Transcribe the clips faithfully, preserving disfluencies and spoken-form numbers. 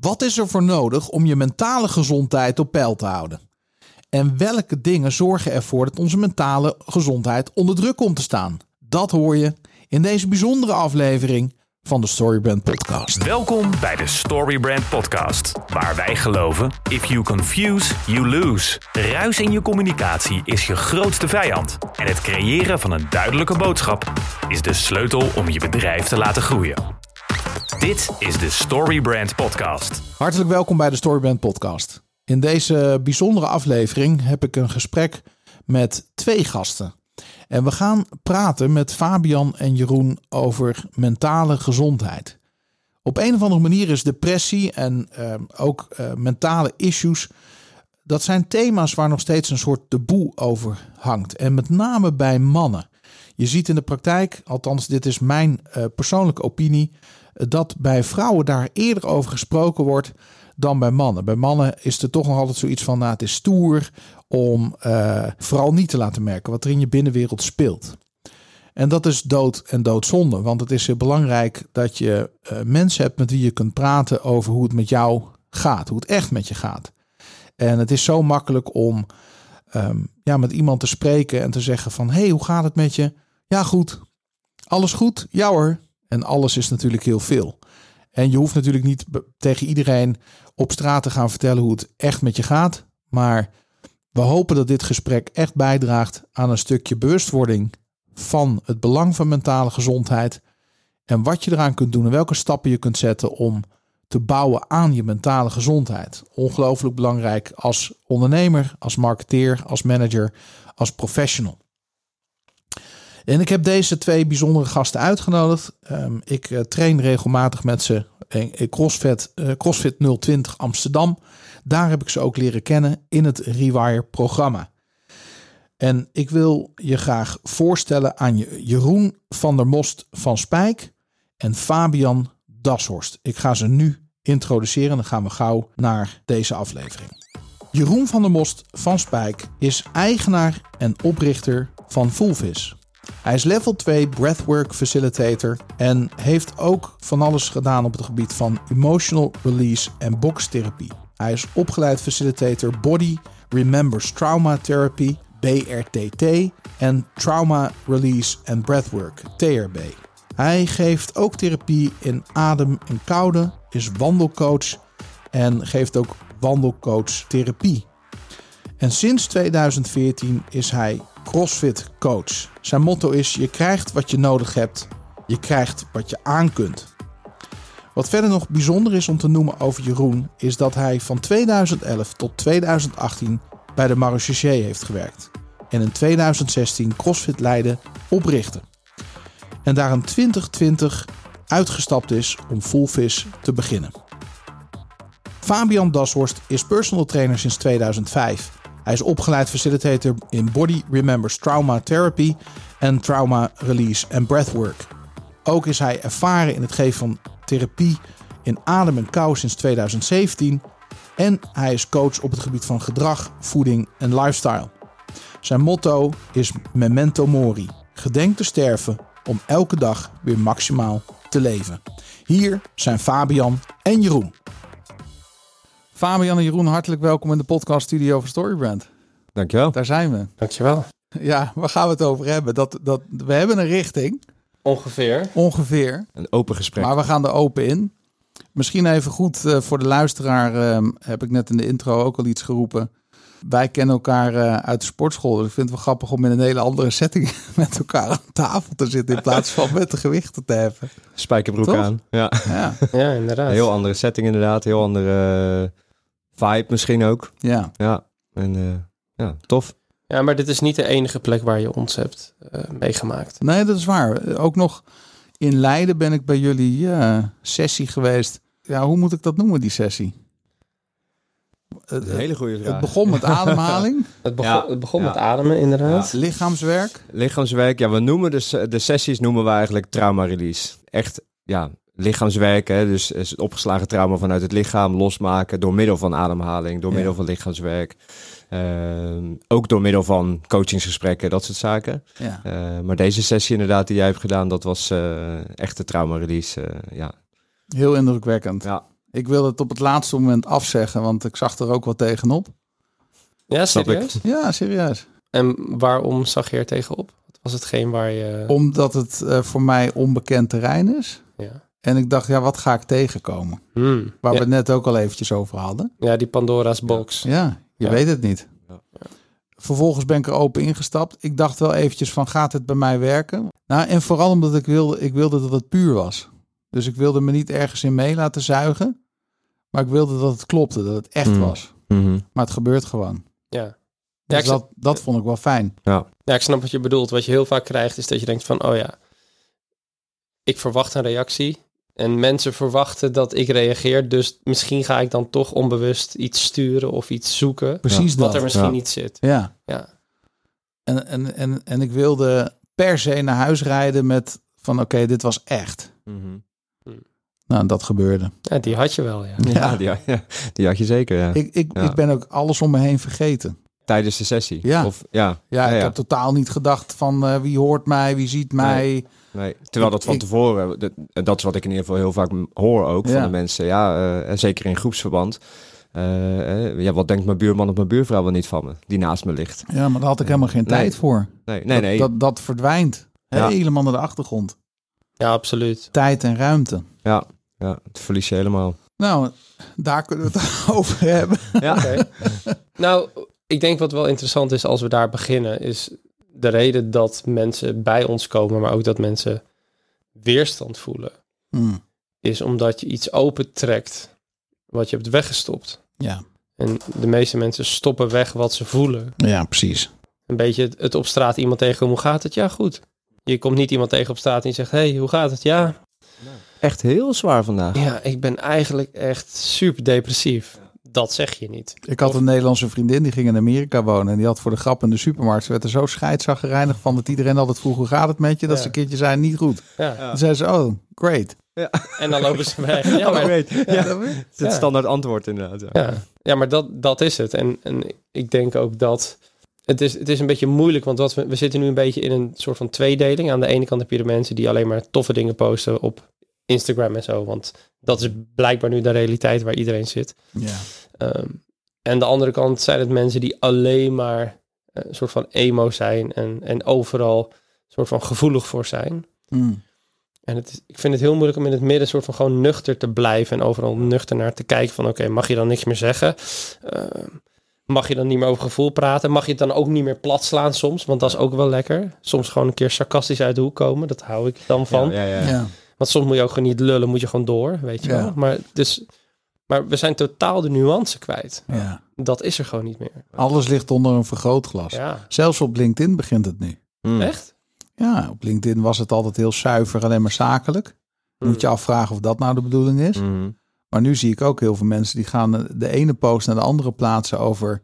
Wat is er voor nodig om je mentale gezondheid op peil te houden? En welke dingen zorgen ervoor dat onze mentale gezondheid onder druk komt te staan? Dat hoor je in deze bijzondere aflevering van de Storybrand Podcast. Welkom bij de Storybrand Podcast, waar wij geloven: if you confuse, you lose. Ruis in je communicatie is je grootste vijand. En het creëren van een duidelijke boodschap is de sleutel om je bedrijf te laten groeien. Dit is de Storybrand Podcast. Hartelijk welkom bij de Storybrand Podcast. In deze bijzondere aflevering heb ik een gesprek met twee gasten. En we gaan praten met Fabian en Jeroen over mentale gezondheid. Op een of andere manier is depressie en uh, ook uh, mentale issues, dat zijn thema's waar nog steeds een soort taboe over hangt. En met name bij mannen. Je ziet in de praktijk, althans dit is mijn uh, persoonlijke opinie, dat bij vrouwen daar eerder over gesproken wordt dan bij mannen. Bij mannen is er toch nog altijd zoiets van, nou, het is stoer om uh, vooral niet te laten merken wat er in je binnenwereld speelt. En dat is dood en doodzonde, want het is heel belangrijk dat je uh, mensen hebt met wie je kunt praten over hoe het met jou gaat, hoe het echt met je gaat. En het is zo makkelijk om um, ja, met iemand te spreken en te zeggen van, hé, hey, hoe gaat het met je? Ja, goed. Alles goed? Ja hoor. En alles is natuurlijk heel veel. En je hoeft natuurlijk niet tegen iedereen op straat te gaan vertellen hoe het echt met je gaat. Maar we hopen dat dit gesprek echt bijdraagt aan een stukje bewustwording van het belang van mentale gezondheid. En wat je eraan kunt doen en welke stappen je kunt zetten om te bouwen aan je mentale gezondheid. Ongelooflijk belangrijk als ondernemer, als marketeer, als manager, als professional. En ik heb deze twee bijzondere gasten uitgenodigd. Um, ik uh, train regelmatig met ze in CrossFit, uh, CrossFit nul twintig Amsterdam. Daar heb ik ze ook leren kennen in het Rewire-programma. En ik wil je graag voorstellen aan je Jeroen van der Most van Spijk en Fabian Dashorst. Ik ga ze nu introduceren en dan gaan we gauw naar deze aflevering. Jeroen van der Most van Spijk is eigenaar en oprichter van Fullvis. Hij is level twee breathwork facilitator en heeft ook van alles gedaan op het gebied van emotional release en boxtherapie. Hij is opgeleid facilitator Body Remembers Trauma Therapy, B R T T, en Trauma Release and Breathwork, T R B. Hij geeft ook therapie in adem en koude, is wandelcoach en geeft ook wandelcoach therapie. En sinds tweeduizend veertien is hij CrossFit coach. Zijn motto is: je krijgt wat je nodig hebt, je krijgt wat je aan kunt. Wat verder nog bijzonder is om te noemen over Jeroen, is dat hij van tweeduizend elf tot tweeduizend achttien bij de Marechaussee heeft gewerkt. En in tweeduizend zestien CrossFit Leiden oprichtte. En daar in twintig twintig uitgestapt is om Fullvis te beginnen. Fabian Dashorst is personal trainer sinds tweeduizend vijf. Hij is opgeleid facilitator in Body Remembers Trauma Therapy en Trauma Release and Breathwork. Ook is hij ervaren in het geven van therapie in adem en kou sinds tweeduizend zeventien. En hij is coach op het gebied van gedrag, voeding en lifestyle. Zijn motto is Memento Mori. Gedenk te sterven om elke dag weer maximaal te leven. Hier zijn Fabian en Jeroen. Fabian en Jeroen, hartelijk welkom in de podcaststudio van Storybrand. Dankjewel. Daar zijn we. Dankjewel. Ja, waar gaan we het over hebben? Dat, dat, we hebben een richting. Ongeveer. Ongeveer. Een open gesprek. Maar we gaan er open in. Misschien even goed uh, voor de luisteraar, uh, heb ik net in de intro ook al iets geroepen. Wij kennen elkaar uh, uit de sportschool. Dus ik vind het wel grappig om in een hele andere setting met elkaar aan tafel te zitten in plaats van met de gewichten te heffen. Spijkerbroek Toch? aan. Ja. Ja. Ja, inderdaad. Een heel andere setting inderdaad. Heel andere vibe misschien ook. Ja. Ja. En uh, ja, tof. Ja, maar dit is niet de enige plek waar je ons hebt uh, meegemaakt. Nee, dat is waar. Ook nog in Leiden ben ik bij jullie uh, sessie geweest. Ja, hoe moet ik dat noemen, die sessie? Een hele goede vraag. Het begon met ademhaling. Het begon, Ja, het begon ja. met ademen, inderdaad. Ja. Lichaamswerk. Lichaamswerk. Ja, we noemen dus de sessies noemen we eigenlijk trauma release. Echt, ja, lichaamswerk. Hè? Dus het opgeslagen trauma vanuit het lichaam losmaken door middel van ademhaling, door Ja. middel van lichaamswerk. Uh, ook door middel van coachingsgesprekken, dat soort zaken. Ja. Uh, maar deze sessie inderdaad die jij hebt gedaan, dat was uh, echt de trauma release. Uh, ja. Heel indrukwekkend. Ja. Ik wilde het op het laatste moment afzeggen, want ik zag er ook wat tegenop. Ja, Snap serieus? Ja, serieus. En waarom zag je er tegenop? Wat was hetgeen waar je... Omdat het uh, voor mij onbekend terrein is. Ja. En ik dacht, ja, wat ga ik tegenkomen? Hmm. Waar ja. we het net ook al eventjes over hadden. Ja, die Pandora's box. Ja, je Ja. weet het niet. Ja. Vervolgens ben ik er open ingestapt. Ik dacht wel eventjes van, gaat het bij mij werken? Nou, en vooral omdat ik wilde, ik wilde dat het puur was. Dus ik wilde me niet ergens in mee laten zuigen. Maar ik wilde dat het klopte, dat het echt Mm. was. Mm-hmm. Maar het gebeurt gewoon. Ja. Dus Ja, ik, dat, dat vond ik wel fijn. Ja. ja, ik snap wat je bedoelt. Wat je heel vaak krijgt is dat je denkt van... oh ja, ik verwacht een reactie. En mensen verwachten dat ik reageer. Dus misschien ga ik dan toch onbewust iets sturen of iets zoeken. Precies Wat dat. er misschien Ja. niet zit. Ja. Ja. En, en, en, en ik wilde per se naar huis rijden met van oké, okay, dit was echt. Mm-hmm. Nou, dat gebeurde. Ja, die had je wel, ja. Ja, die, ja, die had je zeker, ja. Ik, ik, Ja. ik ben ook alles om me heen vergeten. Tijdens de sessie. Ja. Of, ja. Ja, Ja, ik ja. heb totaal niet gedacht van uh, wie hoort mij, wie ziet mij. Nee. Terwijl dat van Ik- tevoren, dat, dat is wat ik in ieder geval heel vaak hoor ook van Ja. de mensen. Ja, uh, en zeker in groepsverband. Uh, uh, ja, wat denkt mijn buurman of mijn buurvrouw wel niet van me, die naast me ligt? Ja, maar daar had ik helemaal geen Nee. tijd voor. Nee, nee, dat, nee. Dat, dat verdwijnt Ja. helemaal naar de achtergrond. Ja, absoluut. Tijd en ruimte. Ja, ja, het verlies je helemaal. Nou, daar kunnen we het over hebben. Ja. Oké. Nou, ik denk wat wel interessant is als we daar beginnen... is de reden dat mensen bij ons komen... maar ook dat mensen weerstand voelen... Hmm, is omdat je iets opentrekt wat je hebt weggestopt. ja. En de meeste mensen stoppen weg wat ze voelen. ja, precies. Een beetje het, het op straat iemand tegen, hoe gaat het? Ja, goed. Je komt niet iemand tegen op straat en je zegt, hey, hoe gaat het? Ja, Echt heel zwaar vandaag. ja, ik ben eigenlijk echt super depressief. Dat zeg je niet. Ik had een Nederlandse vriendin, die ging in Amerika wonen. En die had voor de grap in de supermarkt. Ze werd er zo scheidsaggereinig van dat iedereen altijd vroeg, hoe gaat het met je? Dat Ja. ze een keertje zei, niet goed. Ja. Dan zei ze, oh, great. En dan lopen ze weg. Ja, maar, weet. Ja, Ja. dat is het Ja. standaard antwoord inderdaad. Ja. ja. ja, maar dat, dat is het. En, en ik denk ook dat... Het is, het is een beetje moeilijk, want wat we, we zitten nu een beetje in een soort van tweedeling. Aan de ene kant heb je de mensen die alleen maar toffe dingen posten op Instagram en zo. Want dat is blijkbaar nu de realiteit waar iedereen zit. Ja. Um, en de andere kant zijn het mensen die alleen maar een soort van emo zijn en, en overal een soort van gevoelig voor zijn. Hmm. En het is, ik vind het heel moeilijk om in het midden soort van gewoon nuchter te blijven en overal nuchter naar te kijken van oké, okay, mag je dan niks meer zeggen? Uh, mag je dan niet meer over gevoel praten? Mag je het dan ook niet meer plat slaan soms? Want dat is ook wel lekker. Soms gewoon een keer sarcastisch uit de hoek komen. Dat hou ik dan van. Ja, ja, ja. Ja. Want soms moet je ook gewoon niet lullen, moet je gewoon door, weet je Ja. wel. Maar, dus, maar we zijn totaal de nuance kwijt. Ja. Dat is er gewoon niet meer. Alles ligt onder een vergrootglas. Ja, Zelfs op LinkedIn begint het nu. Mm. echt? Ja, op LinkedIn was het altijd heel zuiver, alleen maar zakelijk. Moet je afvragen of dat nou de bedoeling is. Mm. Maar nu zie ik ook heel veel mensen die gaan de ene post naar de andere plaatsen over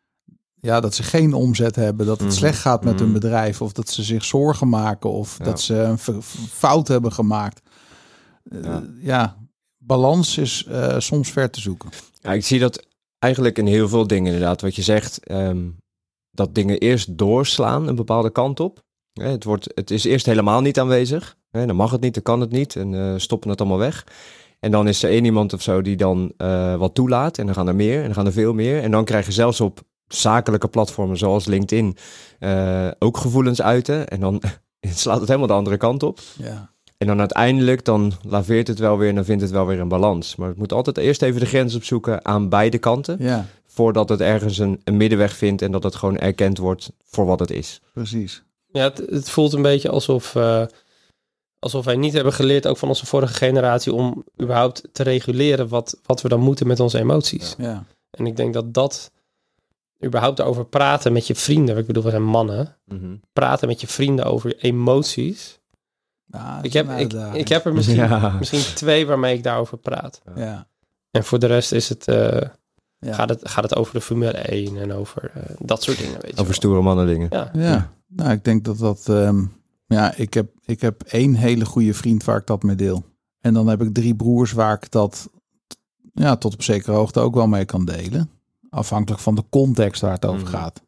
ja, dat ze geen omzet hebben, dat het Mhm. slecht gaat met hun Mhm. bedrijf of dat ze zich zorgen maken of Ja. dat ze een f- fout hebben gemaakt. Uh, Ja. ja, balans is uh, soms ver te zoeken. Ja, ik zie dat eigenlijk in heel veel dingen inderdaad. Wat je zegt, ehm, dat dingen eerst doorslaan een bepaalde kant op. Hè, het, wordt, het is eerst helemaal niet aanwezig. Hè, dan mag het niet, dan kan het niet. En uh, stoppen het allemaal weg. En dan is er één iemand of zo die dan uh, wat toelaat. En dan gaan er meer en dan gaan er veel meer. En dan krijg je zelfs op zakelijke platformen zoals LinkedIn uh, ook gevoelens uiten. En dan slaat het helemaal de andere kant op. Ja. En dan uiteindelijk, dan laveert het wel weer en dan vindt het wel weer een balans. Maar het moet altijd eerst even de grens opzoeken aan beide kanten. Ja, Voordat het ergens een, een middenweg vindt en dat het gewoon erkend wordt voor wat het is. precies. Ja, het, het voelt een beetje alsof, uh, alsof wij niet hebben geleerd, ook van onze vorige generatie, om überhaupt te reguleren wat, wat we dan moeten met onze emoties. Ja. Ja. En ik denk dat dat, überhaupt over praten met je vrienden, ik bedoel, we zijn mannen, Mm-hmm. praten met je vrienden over emoties. Ja, dat Ik is heb, een ik, uitdaging. ik heb er misschien, Ja. misschien twee waarmee ik daarover praat. Ja. En voor de rest is het, uh, Ja. gaat het, gaat het over de Formule één en over uh, dat soort dingen. Weet je Over wel. stoere mannen dingen. Ja. Ja, nou, ik denk dat dat... Um, ja, ik heb, ik heb één hele goede vriend waar ik dat mee deel. En dan heb ik drie broers waar ik dat ja, tot op zekere hoogte ook wel mee kan delen. Afhankelijk van de context waar het over Mhm. gaat.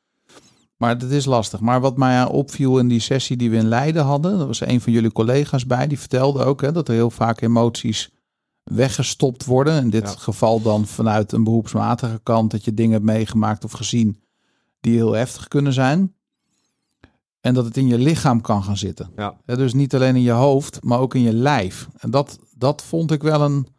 Maar het is lastig. Maar wat mij opviel in die sessie die we in Leiden hadden... er was een van jullie collega's bij, die vertelde ook hè, dat er heel vaak emoties weggestopt worden. In dit Ja. geval dan vanuit een beroepsmatige kant, dat je dingen hebt meegemaakt of gezien die heel heftig kunnen zijn. En dat het in je lichaam kan gaan zitten. Ja. Hè, dus niet alleen in je hoofd, maar ook in je lijf. En dat, dat vond ik wel een...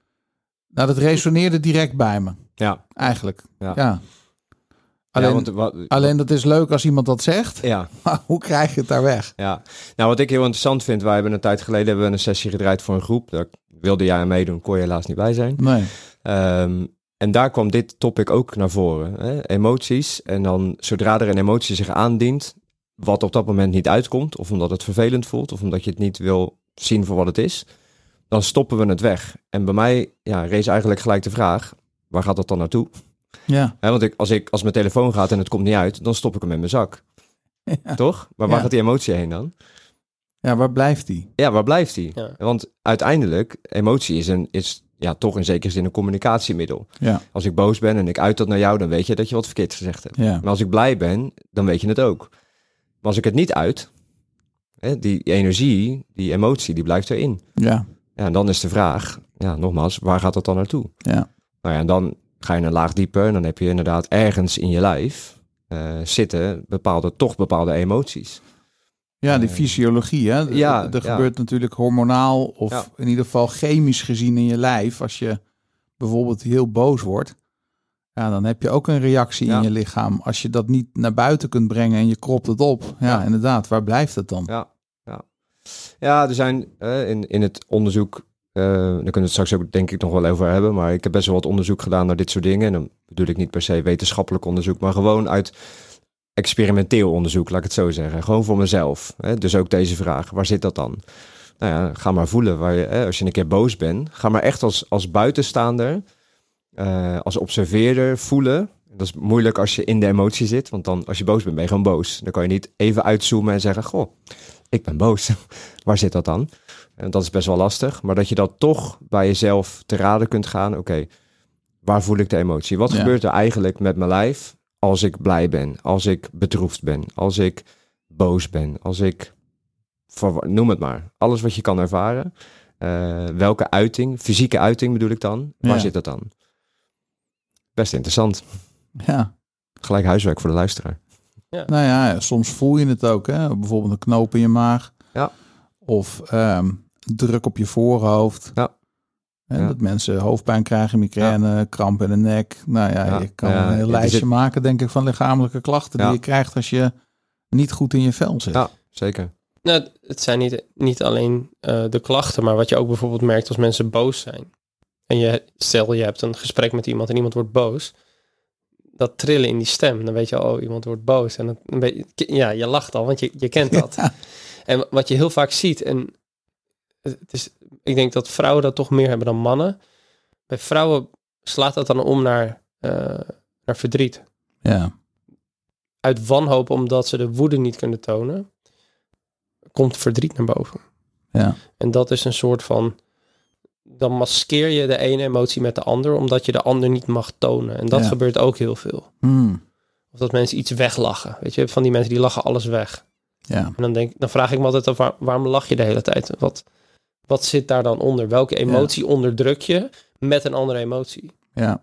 Nou, dat resoneerde direct bij me. Ja. Eigenlijk. Ja. Ja. Alleen, ja, want, wat, alleen dat is leuk als iemand dat zegt. ja. Maar hoe krijg je het daar weg? Ja, nou wat ik heel interessant vind, wij hebben een tijd geleden hebben we een sessie gedraaid voor een groep. Daar wilde jij aan meedoen, kon je helaas niet bij zijn. Nee. Um, en daar kwam dit topic ook naar voren. Hè? Emoties. En dan zodra er een emotie zich aandient, wat op dat moment niet uitkomt, of omdat het vervelend voelt, of omdat je het niet wil zien voor wat het is, dan stoppen we het weg. En bij mij ja, rees eigenlijk gelijk de vraag, waar gaat dat dan naartoe? Ja. Hè, want ik, als, ik, als mijn telefoon gaat en het komt niet uit, dan stop ik hem in mijn zak. Ja. Toch? Maar waar Ja. gaat die emotie heen dan? Ja, waar blijft die? Ja, waar blijft die? Ja. Want uiteindelijk, emotie is, een, is ja, toch in zekere zin een communicatiemiddel. Ja. Als ik boos ben en ik uit dat naar jou, dan weet je dat je wat verkeerd gezegd hebt. Ja. Maar als ik blij ben, dan weet je het ook. Maar als ik het niet uit, hè, die energie, die emotie, die blijft erin. Ja. Ja, en dan is de vraag, ja, nogmaals, waar gaat dat dan naartoe? Ja. Nou ja, en dan ga je een laag dieper en dan heb je inderdaad ergens in je lijf uh, zitten bepaalde, toch bepaalde emoties. Ja, die Uh, fysiologie, hè? ja, er ja. gebeurt natuurlijk hormonaal of Ja. in ieder geval chemisch gezien in je lijf. Als je bijvoorbeeld heel boos wordt, ja, dan heb je ook een reactie Ja. in je lichaam. Als je dat niet naar buiten kunt brengen en je kropt het op, ja, Ja. inderdaad, waar blijft het dan? Ja, ja. ja er zijn uh, in, in het onderzoek, uh, daar kunnen we het straks ook denk ik nog wel over hebben, maar ik heb best wel wat onderzoek gedaan naar dit soort dingen. En dan bedoel ik niet per se wetenschappelijk onderzoek, maar gewoon uit experimenteel onderzoek, laat ik het zo zeggen. Gewoon voor mezelf. Hè? Dus ook deze vraag, waar zit dat dan? Nou ja, ga maar voelen. Waar je, hè, als je een keer boos bent, ga maar echt als, als buitenstaander, uh, als observeerder voelen. Dat is moeilijk als je in de emotie zit, want dan als je boos bent, ben je gewoon boos. Dan kan je niet even uitzoomen en zeggen, goh, ik ben boos. Waar zit dat dan? En dat is best wel lastig, maar dat je dat toch bij jezelf te raden kunt gaan. Oké, okay, waar voel ik de emotie? Wat Ja. gebeurt er eigenlijk met mijn lijf als ik blij ben, als ik bedroefd ben, als ik boos ben, als ik, noem het maar, alles wat je kan ervaren. Uh, welke uiting, fysieke uiting bedoel ik dan, waar Ja. zit dat dan? Best interessant. Ja. Gelijk huiswerk voor de luisteraar. Nou ja, soms voel je het ook, hè? Bijvoorbeeld een knoop in je maag. Ja. Of um, druk op je voorhoofd. Ja. En Ja. dat mensen hoofdpijn krijgen, migraine, kramp in de nek. Nou ja, Ja. je kan Ja, een heel er lijstje zit- maken, denk ik, van lichamelijke klachten Ja. die je krijgt als je niet goed in je vel zit. Ja, zeker. Nou, het zijn niet, niet alleen uh, de klachten, maar wat je ook bijvoorbeeld merkt als mensen boos zijn. En je, stel je hebt een gesprek met iemand en iemand wordt boos. Dat trillen in die stem, dan weet je, oh, iemand wordt boos. En dan ben je, ja, je lacht al, want je, je kent dat. Ja. En wat je heel vaak ziet, en het is, ik denk dat vrouwen dat toch meer hebben dan mannen. Bij vrouwen slaat dat dan om naar, uh, naar verdriet. Ja. Uit wanhoop omdat ze de woede niet kunnen tonen, komt verdriet naar boven. Ja. En dat is een soort van, dan maskeer je de ene emotie met de andere, omdat je de ander niet mag tonen. En dat Ja. gebeurt ook heel veel. Hmm. Of dat mensen iets weglachen. Weet je, van die mensen die lachen alles weg. Ja. En dan, denk, dan vraag ik me altijd af, waar, waarom lach je de hele tijd? Wat, wat zit daar dan onder? Welke emotie onderdruk je met een andere emotie? Ja.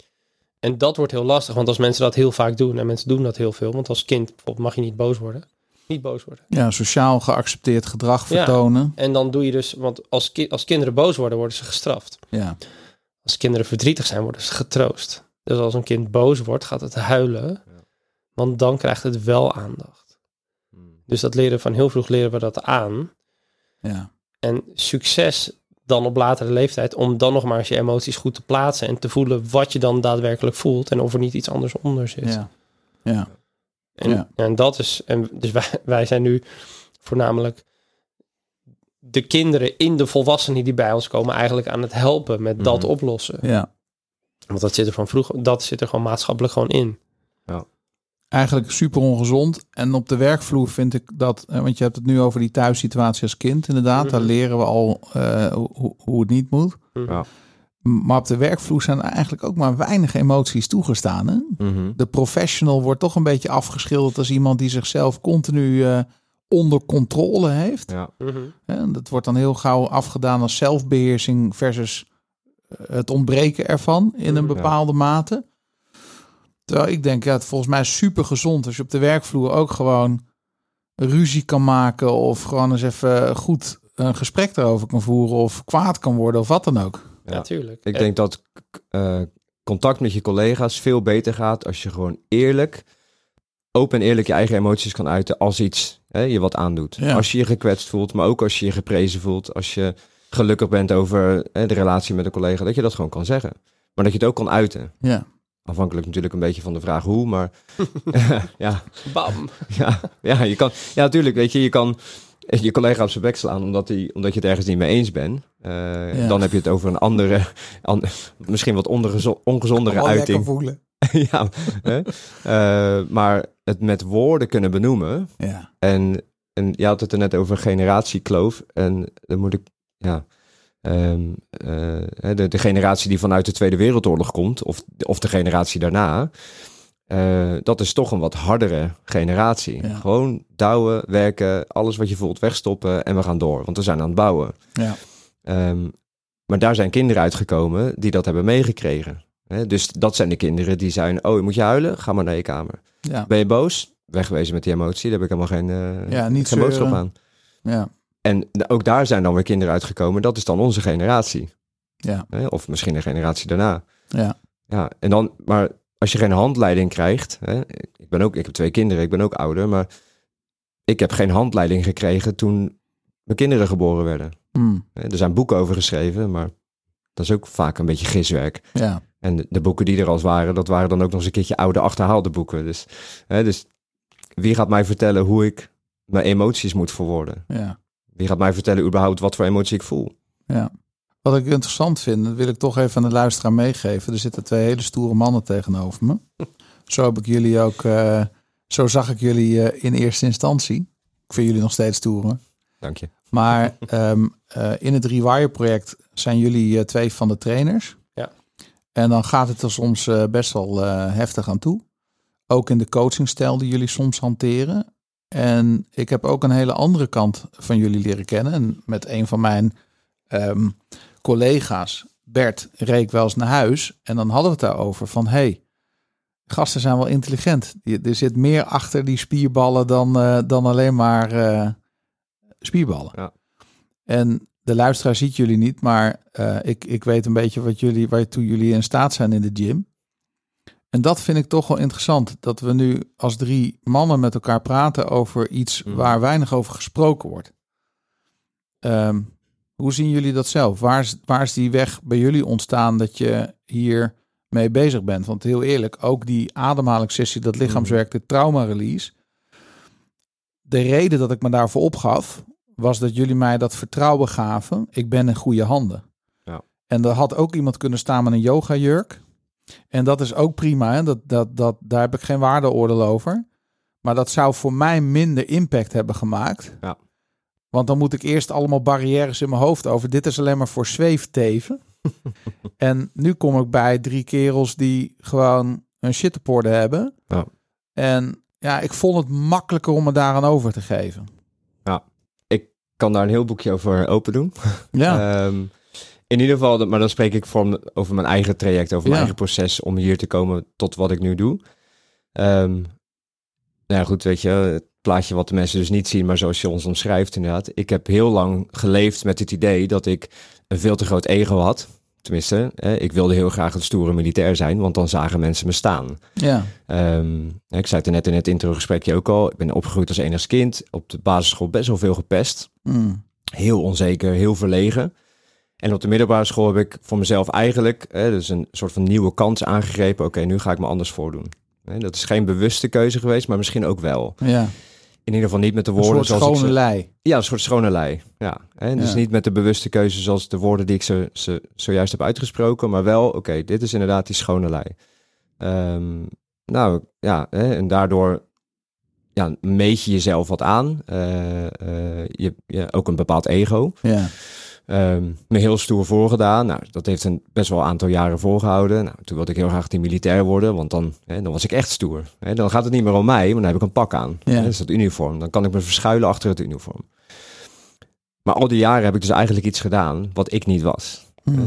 En dat wordt heel lastig, want als mensen dat heel vaak doen, en mensen doen dat heel veel, want als kind bijvoorbeeld mag je niet boos worden. Niet boos worden. Ja, sociaal geaccepteerd gedrag Ja. vertonen. En dan doe je dus, want als, ki- als kinderen boos worden, worden ze gestraft. Ja. Als kinderen verdrietig zijn, worden ze getroost. Dus als een kind boos wordt, gaat het huilen. Want dan krijgt het wel aandacht. Dus dat leren van heel vroeg leren we dat aan. Ja. En succes dan op latere leeftijd om dan nog maar eens je emoties goed te plaatsen en te voelen wat je dan daadwerkelijk voelt en of er niet iets anders onder zit. Ja. Ja. En, Ja. en dat is, en dus wij, wij zijn nu voornamelijk de kinderen in de volwassenen die bij ons komen eigenlijk aan het helpen met dat Mhm. oplossen. Ja. Want dat zit er van vroeger, dat zit er gewoon maatschappelijk gewoon in. Eigenlijk super ongezond. En op de werkvloer vind ik dat, eh, want je hebt het nu over die thuissituatie als kind, inderdaad. Mhm. Daar leren we al uh, hoe, hoe het niet moet. Mhm. Ja. Maar op de werkvloer zijn er eigenlijk ook maar weinig emoties toegestaan. Hè? Mm-hmm. De professional wordt toch een beetje afgeschilderd als iemand die zichzelf continu uh, onder controle heeft. Ja. Mhm. En dat wordt dan heel gauw afgedaan als zelfbeheersing versus het ontbreken ervan in een bepaalde ja. mate. Terwijl ik denk, ja, het volgens mij super gezond als je op de werkvloer ook gewoon ruzie kan maken of gewoon eens even goed een gesprek erover kan voeren of kwaad kan worden of wat dan ook. Ja, natuurlijk. Ja, ik denk dat uh, contact met je collega's veel beter gaat als je gewoon eerlijk, open en eerlijk je eigen emoties kan uiten als iets hè, je wat aandoet. Ja. Als je je gekwetst voelt, maar ook als je je geprezen voelt, als je gelukkig bent over hè, de relatie met een collega, dat je dat gewoon kan zeggen. Maar dat je het ook kan uiten. Ja. Afhankelijk natuurlijk een beetje van de vraag hoe, maar ja. Bam. Ja, ja, je kan, ja, natuurlijk, weet je, je kan je collega op zijn bek slaan omdat, die, omdat je het ergens niet mee eens bent. Uh, ja. Dan heb je het over een andere, an, misschien wat ongezo- ongezondere uiting. Voelen. ja, hè? Uh, maar het met woorden kunnen benoemen. Ja. En, en je had het er net over generatiekloof. En dan moet ik, ja, um, uh, de, de generatie die vanuit de Tweede Wereldoorlog komt, of, of de generatie daarna. Uh, dat is toch een wat hardere generatie. Ja. Gewoon douwen, werken, alles wat je voelt wegstoppen en we gaan door. Want we zijn aan het bouwen. Ja. Um, maar daar zijn kinderen uitgekomen die dat hebben meegekregen. He, dus dat zijn de kinderen die zijn, oh, moet je huilen? Ga maar naar je kamer. Ja. Ben je boos? Wegwezen met die emotie. Daar heb ik helemaal geen, uh, ja, niet geen boodschap aan. Ja. En ook daar zijn dan weer kinderen uitgekomen. Dat is dan onze generatie. Ja. He, of misschien een generatie daarna. Ja. Ja, en dan, maar als je geen handleiding krijgt, hè, ik ben ook, ik heb twee kinderen, ik ben ook ouder, maar ik heb geen handleiding gekregen toen mijn kinderen geboren werden. Mm. Er zijn boeken over geschreven, maar dat is ook vaak een beetje giswerk. Ja. En de, de boeken die er al waren, dat waren dan ook nog eens een keertje oude achterhaalde boeken. Dus, hè, dus wie gaat mij vertellen hoe ik mijn emoties moet verwoorden? Ja. Wie gaat mij vertellen überhaupt wat voor emotie ik voel? Ja. Wat ik interessant vind, dat wil ik toch even aan de luisteraar meegeven. Er zitten twee hele stoere mannen tegenover me. Zo heb ik jullie ook, uh, zo zag ik jullie uh, in eerste instantie. Ik vind jullie nog steeds stoer, hoor. Dank je. Maar um, uh, in het Rewire project zijn jullie uh, twee van de trainers. Ja. En dan gaat het er soms uh, best wel uh, heftig aan toe. Ook in de coachingstijl die jullie soms hanteren. En ik heb ook een hele andere kant van jullie leren kennen. En met een van mijn um, collega's, Bert, reed ik wel eens naar huis. En dan hadden we het daarover van, hey, gasten zijn wel intelligent. Er zit meer achter die spierballen dan, uh, dan alleen maar uh, spierballen. Ja. En de luisteraar ziet jullie niet, maar uh, ik, ik weet een beetje wat jullie, waartoe jullie in staat zijn in de gym. En dat vind ik toch wel interessant. Dat we nu als drie mannen met elkaar praten over iets mm. waar weinig over gesproken wordt. Um, hoe zien jullie dat zelf? Waar is, waar is die weg bij jullie ontstaan dat je hier mee bezig bent? Want heel eerlijk, ook die ademhalingssessie, dat lichaamswerk, de trauma-release. De reden dat ik me daarvoor opgaf, was dat jullie mij dat vertrouwen gaven. Ik ben in goede handen. Ja. En er had ook iemand kunnen staan met een yoga-jurk. En dat is ook prima. Hè? Dat, dat, dat, daar heb ik geen waardeoordeel over. Maar dat zou voor mij minder impact hebben gemaakt. Ja. Want dan moet ik eerst allemaal barrières in mijn hoofd over. Dit is alleen maar voor zweefteven. En nu kom ik bij drie kerels die gewoon een shit op orde hebben. Ja. En ja, ik vond het makkelijker om me daaraan over te geven. Ja, ik kan daar een heel boekje over open doen. Ja. um, in ieder geval, maar dan spreek ik voor, over mijn eigen traject, over mijn ja. eigen proces om hier te komen tot wat ik nu doe. Um, nou ja, goed, weet je, het plaatje wat de mensen dus niet zien, maar zoals je ons omschrijft inderdaad. Ik heb heel lang geleefd met het idee dat ik een veel te groot ego had. Tenminste, eh, ik wilde heel graag een stoere militair zijn, want dan zagen mensen me staan. Ja. Um, ik zei het er net in het intro-gesprekje ook al. Ik ben opgegroeid als enig kind. Op de basisschool best wel veel gepest. Mm. Heel onzeker, heel verlegen. En op de middelbare school heb ik voor mezelf eigenlijk eh, dus een soort van nieuwe kans aangegrepen. Oké, okay, nu ga ik me anders voordoen. Eh, dat is geen bewuste keuze geweest, maar misschien ook wel. Ja. In ieder geval niet met de woorden een soort zoals schone ik ze... lei. Ja, een soort schone lei. Ja. En dus ja. niet met de bewuste keuze zoals de woorden die ik zo, zo, zojuist heb uitgesproken, maar wel, oké, okay, dit is inderdaad die schone lei. Um, nou, ja, hè, en daardoor ja, meet je jezelf wat aan. Uh, uh, je, je ook een bepaald ego. Ja. Um, me heel stoer voorgedaan. Nou, dat heeft een best wel een aantal jaren volgehouden. Nou, toen wilde ik heel graag die militair worden, want dan, hè, dan was ik echt stoer. Hè, dan gaat het niet meer om mij, maar dan heb ik een pak aan. Ja. Hè, dat is dat uniform. Dan kan ik me verschuilen achter het uniform. Maar al die jaren heb ik dus eigenlijk iets gedaan wat ik niet was. Hmm. Hè.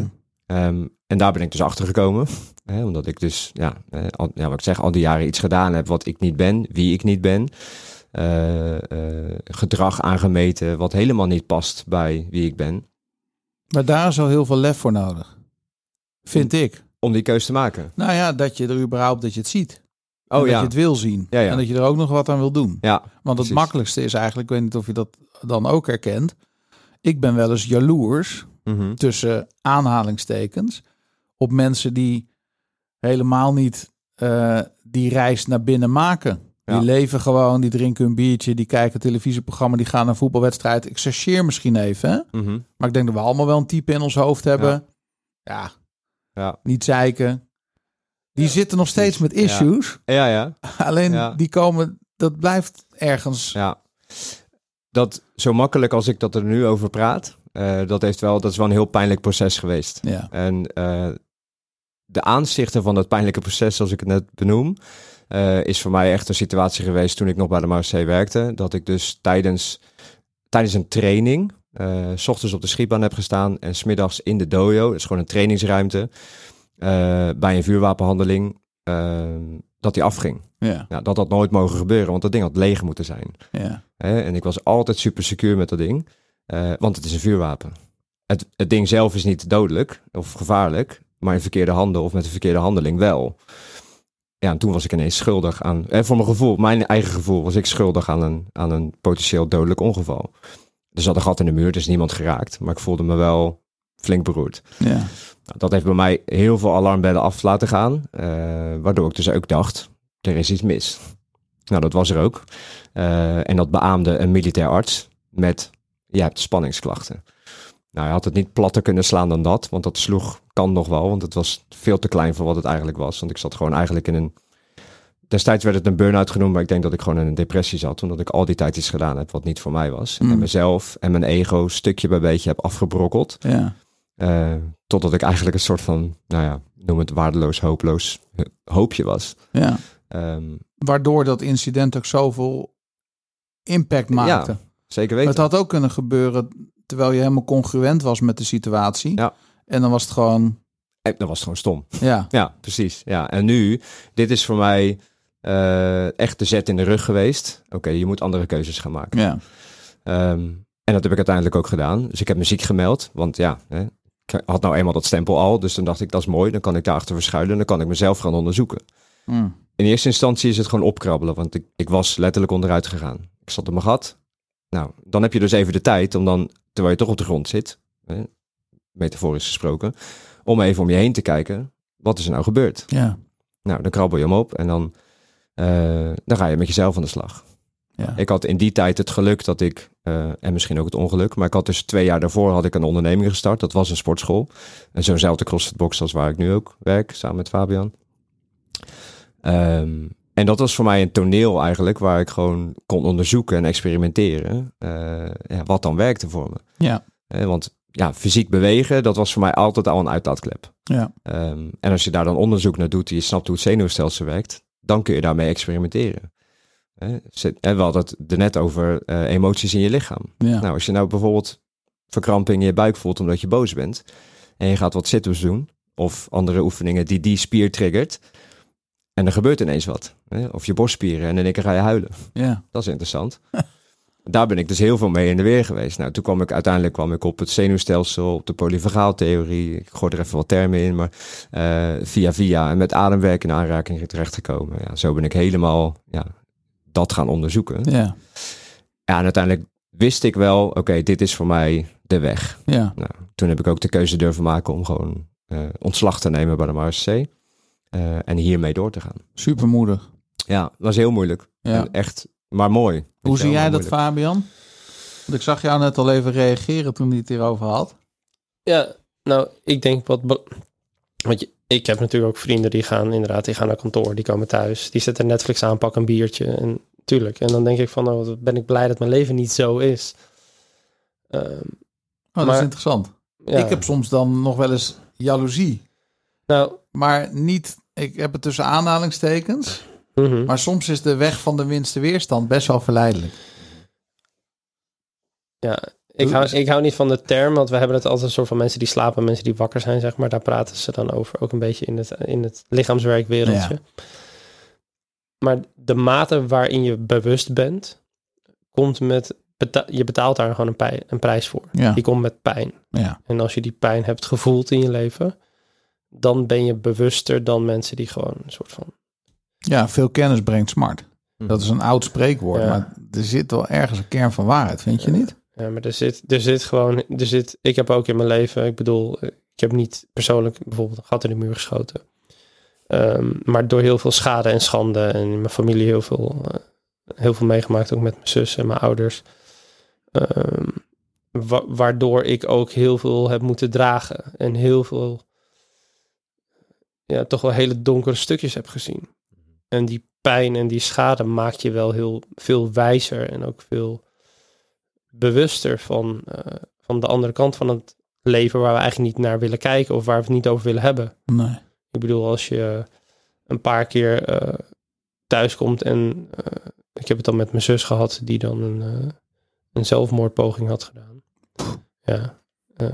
Um, en daar ben ik dus achter gekomen. Hè, omdat ik dus, ja, eh, al, ja, wat ik zeg, al die jaren iets gedaan heb wat ik niet ben, wie ik niet ben. Uh, uh, gedrag aangemeten wat helemaal niet past bij wie ik ben. Maar daar is al heel veel lef voor nodig. Vind om, ik. Om die keus te maken. Nou ja, dat je er überhaupt dat je het ziet. Oh, en dat ja. je het wil zien. Ja, ja. En dat je er ook nog wat aan wil doen. Ja, Want precies. het makkelijkste is eigenlijk, ik weet niet of je dat dan ook herkent. Ik ben wel eens jaloers, Mm-hmm. tussen aanhalingstekens, op mensen die helemaal niet uh, die reis naar binnen maken. Die Ja. leven gewoon, die drinken een biertje, die kijken een televisieprogramma, die gaan naar een voetbalwedstrijd. Ik chargeer misschien even, hè? Mm-hmm. Maar ik denk dat we allemaal wel een type in ons hoofd hebben. Ja, ja. Ja. Niet zeiken. Die Ja. zitten nog steeds met issues. Ja, ja. Alleen Ja. die komen, dat blijft ergens. Ja. Dat zo makkelijk als ik dat er nu over praat, uh, dat heeft wel, dat is wel een heel pijnlijk proces geweest. Ja. En uh, de aanzichten van dat pijnlijke proces, zoals ik het net benoem, uh, is voor mij echt een situatie geweest toen ik nog bij de Marseille werkte. Dat ik dus tijdens, tijdens een training, uh, 's ochtends op de schietbaan heb gestaan en 's middags in de dojo, dat is gewoon een trainingsruimte, uh, bij een vuurwapenhandeling, uh, dat die afging. Ja. Nou, dat had nooit mogen gebeuren, want dat ding had leeg moeten zijn. Ja. Hè? En ik was altijd super secuur met dat ding, uh, want het is een vuurwapen. Het, het ding zelf is niet dodelijk of gevaarlijk, maar in verkeerde handen of met een verkeerde handeling wel. Ja, en toen was ik ineens schuldig aan, eh, voor mijn gevoel, mijn eigen gevoel, was ik schuldig aan een, aan een potentieel dodelijk ongeval. Er zat een gat in de muur, er is niemand geraakt, maar ik voelde me wel flink beroerd. Ja. Nou, dat heeft bij mij heel veel alarmbellen af laten gaan, uh, waardoor ik dus ook dacht, er is iets mis. Nou, dat was er ook. Uh, en dat beaamde een militair arts met, je hebt spanningsklachten. Nou, hij had het niet platter kunnen slaan dan dat, want dat sloeg, kan nog wel, want het was veel te klein voor wat het eigenlijk was. Want ik zat gewoon eigenlijk in een, destijds werd het een burn-out genoemd, maar ik denk dat ik gewoon in een depressie zat, omdat ik al die tijd iets gedaan heb wat niet voor mij was. Mm. En mezelf en mijn ego stukje bij beetje heb afgebrokkeld. Ja. Uh, totdat ik eigenlijk een soort van, nou ja, noem het waardeloos, hopeloos hoopje was. Ja. Um, Waardoor dat incident ook zoveel impact maakte. Ja, zeker weten. Het had ook kunnen gebeuren terwijl je helemaal congruent was met de situatie. Ja. En dan was het gewoon... En dan was het gewoon stom. Ja. Ja, precies. Ja. En nu, dit is voor mij uh, echt de zet in de rug geweest. Oké, okay, je moet andere keuzes gaan maken. Ja. Um, en dat heb ik uiteindelijk ook gedaan. Dus ik heb me ziek gemeld. Want ja, hè, ik had nou eenmaal dat stempel al. Dus dan dacht ik, dat is mooi. Dan kan ik daarachter verschuilen. En dan kan ik mezelf gaan onderzoeken. Mm. In eerste instantie is het gewoon opkrabbelen. Want ik, ik was letterlijk onderuit gegaan. Ik zat op mijn gat. Nou, dan heb je dus even de tijd om dan, terwijl je toch op de grond zit, hè, metaforisch gesproken, om even om je heen te kijken, wat is er nou gebeurd? Ja. Nou, dan krabbel je hem op en dan, uh, dan ga je met jezelf aan de slag. Ja. Ik had in die tijd het geluk dat ik, uh, en misschien ook het ongeluk, maar ik had dus twee jaar daarvoor had ik een onderneming gestart. Dat was een sportschool. En zo'nzelfde CrossFitbox als waar ik nu ook werk, samen met Fabian. Um, En dat was voor mij een toneel eigenlijk, waar ik gewoon kon onderzoeken en experimenteren. Uh, ja, wat dan werkte voor me. Ja. Uh, want ja, fysiek bewegen, dat was voor mij altijd al een uitlaatklep. Ja. Um, en als je daar dan onderzoek naar doet, en je snapt hoe het zenuwstelsel werkt, dan kun je daarmee experimenteren. Uh, en we hadden het er net over uh, emoties in je lichaam. Ja. Nou, als je nou bijvoorbeeld verkramping in je buik voelt omdat je boos bent, en je gaat wat sit-ups doen, of andere oefeningen die die spier triggert, en er gebeurt ineens wat. Hè? Of je borstspieren en in één keer ga je huilen. Ja. Dat is interessant. Daar ben ik dus heel veel mee in de weer geweest. Nou, toen kwam ik uiteindelijk kwam ik op het zenuwstelsel, op de polyvagaaltheorie. Ik gooi er even wat termen in, maar uh, via via en met ademwerk in aanraking terechtgekomen. Ja, zo ben ik helemaal ja, dat gaan onderzoeken. Ja. Ja, en uiteindelijk wist ik wel, oké, okay, dit is voor mij de weg. Ja. Nou, toen heb ik ook de keuze durven maken om gewoon uh, ontslag te nemen bij de Marseille. Uh, en hiermee door te gaan. Supermoedig. Ja, dat was heel moeilijk. Ja. En echt, maar mooi. Hoe zie jij dat, moeilijk. Fabian? Want ik zag jou net al even reageren toen hij het hierover had. Ja, nou, ik denk wat... Be- Want je, ik heb natuurlijk ook vrienden die gaan inderdaad, die gaan naar kantoor, die komen thuis, die zetten Netflix aan, pakken een biertje en tuurlijk. En dan denk ik van, oh, wat ben ik blij dat mijn leven niet zo is. Um, oh, dat maar, is interessant. Ja. Ik heb soms dan nog wel eens jaloezie. Nou, maar niet, ik heb het tussen aanhalingstekens. Mm-hmm. Maar soms is de weg van de minste weerstand best wel verleidelijk. Ja, Ik hou, ik hou niet van de term, want we hebben het altijd een soort van mensen die slapen en mensen die wakker zijn, zeg maar. Daar praten ze dan over, ook een beetje in het, in het lichaamswerkwereldje. Ja. Maar de mate waarin je bewust bent, komt met, beta- je betaalt daar gewoon een, pij, een prijs voor. Ja. Die komt met pijn. Ja. En als je die pijn hebt gevoeld in je leven, dan ben je bewuster dan mensen die gewoon een soort van... Ja, veel kennis brengt smart. Dat is een oud spreekwoord, ja. Maar er zit wel ergens een kern van waarheid, vind je niet? Ja, maar er zit, er zit gewoon, er zit, ik heb ook in mijn leven, ik bedoel, ik heb niet persoonlijk bijvoorbeeld een gat in de muur geschoten. Um, maar door heel veel schade en schande en in mijn familie heel veel, uh, heel veel meegemaakt, ook met mijn zus en mijn ouders. Um, wa- waardoor ik ook heel veel heb moeten dragen en heel veel, ja, toch wel hele donkere stukjes heb gezien. En die pijn en die schade maakt je wel heel veel wijzer en ook veel bewuster van, uh, van de andere kant van het leven waar we eigenlijk niet naar willen kijken of waar we het niet over willen hebben. Nee. Ik bedoel, als je een paar keer uh, thuis komt en uh, ik heb het dan met mijn zus gehad die dan een, uh, een zelfmoordpoging had gedaan. Ja. Uh,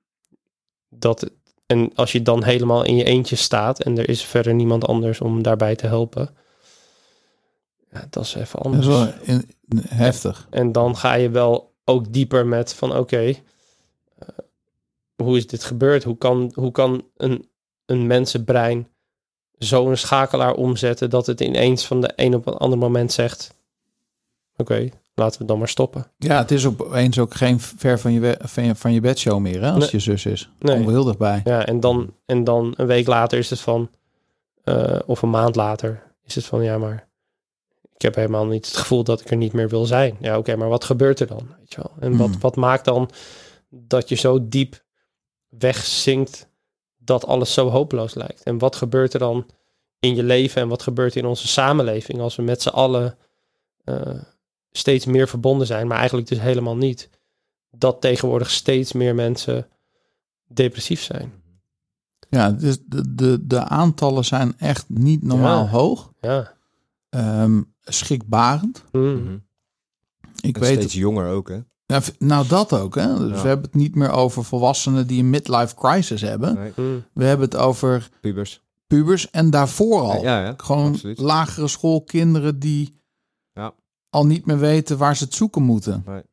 dat, en als je dan helemaal in je eentje staat en er is verder niemand anders om daarbij te helpen. Ja, dat is even anders. Dat is wel in, heftig. En dan ga je wel ook dieper met van oké, okay, uh, hoe is dit gebeurd? Hoe kan, hoe kan een, een mensenbrein zo'n schakelaar omzetten dat het ineens van de een op een ander moment zegt oké, okay, laten we dan maar stoppen. Ja, het is opeens ook geen ver van je, we- van je, van je bedshow meer, hè, als Nee. je zus is. Nee. Komt wel heel dichtbij. Ja, en dan, en dan een week later is het van, uh, of een maand later is het van ja, maar ik heb helemaal niet het gevoel dat ik er niet meer wil zijn. Ja, oké, okay, maar wat gebeurt er dan? Weet je wel? En wat, Hmm. wat maakt dan dat je zo diep wegzinkt dat alles zo hopeloos lijkt? En wat gebeurt er dan in je leven en wat gebeurt er in onze samenleving als we met z'n allen uh, steeds meer verbonden zijn, maar eigenlijk dus helemaal niet, dat tegenwoordig steeds meer mensen depressief zijn. Ja, dus de, de, de aantallen zijn echt niet normaal Ja. hoog. Ja. Um, schrikbarend. Mm. Mm-hmm. Ik En weet steeds jonger ook, hè? Ja, v- nou, dat ook. Hè? Dus Ja. we hebben het niet meer over volwassenen die een midlife crisis hebben. Nee. Mm. We hebben het over Pubers. pubers en daarvoor al. Ja, ja, Gewoon absoluut. lagere schoolkinderen die Ja. al niet meer weten waar ze het zoeken moeten. Nee.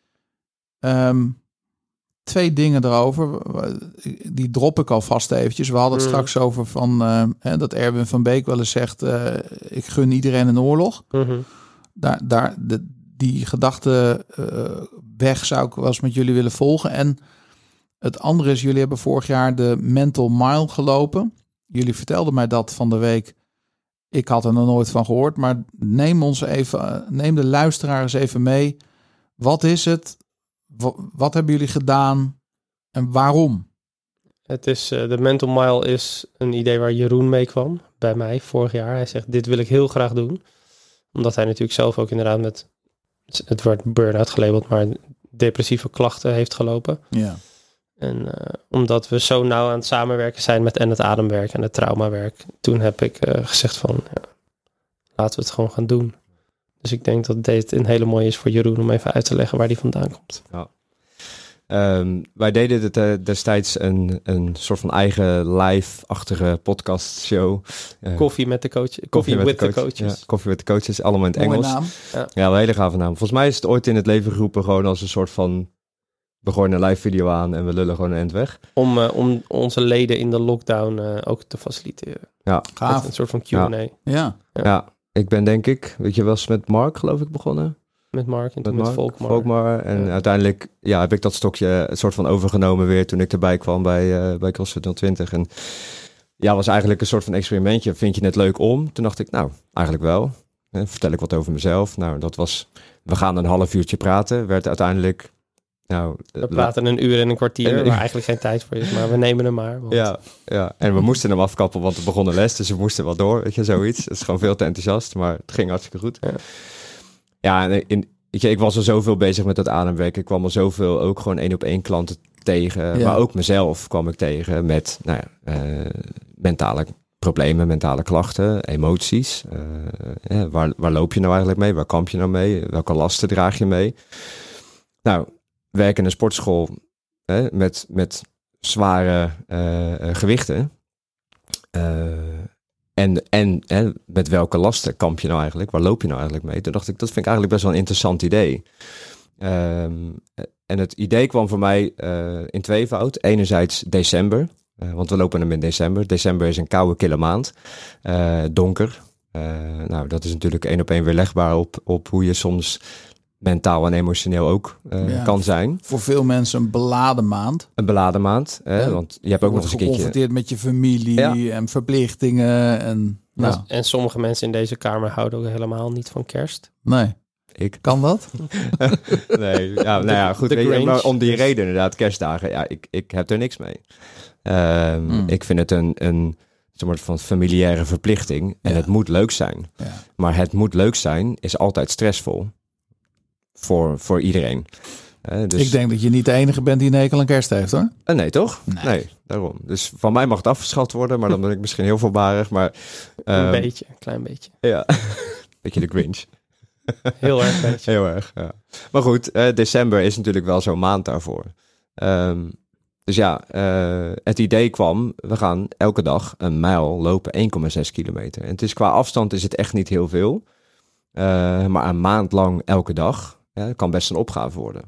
Um, twee dingen erover. Die drop ik alvast eventjes. We hadden het Mm. straks over van, uh, hè, dat Erwin van Beek wel eens zegt, uh, ik gun iedereen een oorlog. Mm-hmm. Daar, daar, de, die gedachte uh, weg zou ik wel eens met jullie willen volgen. En het andere is, jullie hebben vorig jaar de Mental Mile gelopen. Jullie vertelden mij dat van de week. Ik had er nog nooit van gehoord. Maar neem ons even, uh, neem de luisteraars even mee. Wat is het? Wat, wat hebben jullie gedaan? En waarom? Het is, uh, de Mental Mile is een idee waar Jeroen mee kwam bij mij vorig jaar. Hij zegt, dit wil ik heel graag doen. Omdat hij natuurlijk zelf ook inderdaad met, het wordt burn-out gelabeld, maar depressieve klachten heeft gelopen. Ja. En uh, omdat we zo nauw aan het samenwerken zijn met en het ademwerk en het traumawerk. Toen heb ik uh, gezegd van, ja, laten we het gewoon gaan doen. Dus ik denk dat dit een hele mooie is voor Jeroen om even uit te leggen waar die vandaan komt. Ja. Um, wij deden het uh, destijds een, een soort van eigen live-achtige podcast-show. Uh, Koffie met de coach, koffie, koffie with the, coach. the coaches. Ja, koffie with the coaches, allemaal in het Mooie Engels. naam. Ja. ja, een hele gave naam. Volgens mij is het ooit in het leven geroepen gewoon als een soort van, we gooien een live video aan en we lullen gewoon een eind weg. Om, uh, om onze leden in de lockdown uh, ook te faciliteren. Ja. Met een soort van Q and A. Ja. Ja. Ja. ja, ik ben denk ik, weet je wel eens met Mark geloof ik begonnen. Met Mark en Met, met Mark, Volkmar. Volkmar. En ja. uiteindelijk ja, heb ik dat stokje een soort van overgenomen weer toen ik erbij kwam bij, uh, bij CrossFit honderdtwintig. En ja, was eigenlijk een soort van experimentje. Vind je het leuk om? Toen dacht ik, nou, eigenlijk wel. En vertel ik wat over mezelf. Nou, dat was, we gaan een half uurtje praten. Werd uiteindelijk, nou... We praten een uur en een kwartier, en, waar eigenlijk geen tijd voor is. Maar we nemen hem maar. Want... Ja, ja, en we moesten hem afkappen, want we begonnen les. Dus we moesten wel door, weet je, zoiets. Het is gewoon veel te enthousiast, maar het ging hartstikke goed. Ja. Ja, en in, weet je, ik was al zoveel bezig met dat ademwerk. Ik kwam al zoveel ook gewoon één op één klanten tegen. Ja. Maar ook mezelf kwam ik tegen met nou ja, uh, mentale problemen, mentale klachten, emoties. Uh, ja, waar, waar loop je nou eigenlijk mee? Waar kamp je nou mee? Welke lasten draag je mee? Nou, werk in een sportschool hè, met, met zware uh, gewichten. Uh, en en hè, met welke lasten kamp je nou eigenlijk? Waar loop je nou eigenlijk mee? Toen dacht ik, dat vind ik eigenlijk best wel een interessant idee. Um, en het idee kwam voor mij uh, in tweevoud. Enerzijds december, uh, want we lopen hem in december. December is een koude, kille maand. Uh, donker. Uh, nou, dat is natuurlijk één op één weerlegbaar op, op hoe je soms mentaal en emotioneel ook uh, ja, kan zijn. Voor veel mensen een beladen maand. Een beladen maand, hè? Ja, want je hebt ook nog eens een keertje... geconfronteerd met je familie ja. en verplichtingen. En, nou. en, en sommige mensen in deze kamer houden ook helemaal niet van kerst. Nee. Ik. Kan dat? nee, ja, nou ja, goed. Weet je, maar om die reden inderdaad, kerstdagen, ja, ik, ik heb er niks mee. Um, mm. Ik vind het een, een soort van familiaire verplichting en ja. het moet leuk zijn. Ja. Maar het moet leuk zijn is altijd stressvol. Voor, voor iedereen. Uh, dus... Ik denk dat je niet de enige bent die een hekel aan kerst heeft, hoor. Uh, nee, toch? Nee. nee, daarom. Dus van mij mag het afgeschaft worden, maar dan ben ik misschien heel voorbarig. Maar, um... een beetje, een klein beetje. Ja, beetje de Grinch. Heel erg, beetje. Heel erg, ja. Maar goed, uh, december is natuurlijk wel zo'n maand daarvoor. Um, dus ja, uh, het idee kwam, we gaan elke dag een mijl lopen, één komma zes kilometer. En het is qua afstand is het echt niet heel veel. Uh, maar een maand lang elke dag... Ja, dat kan best een opgave worden.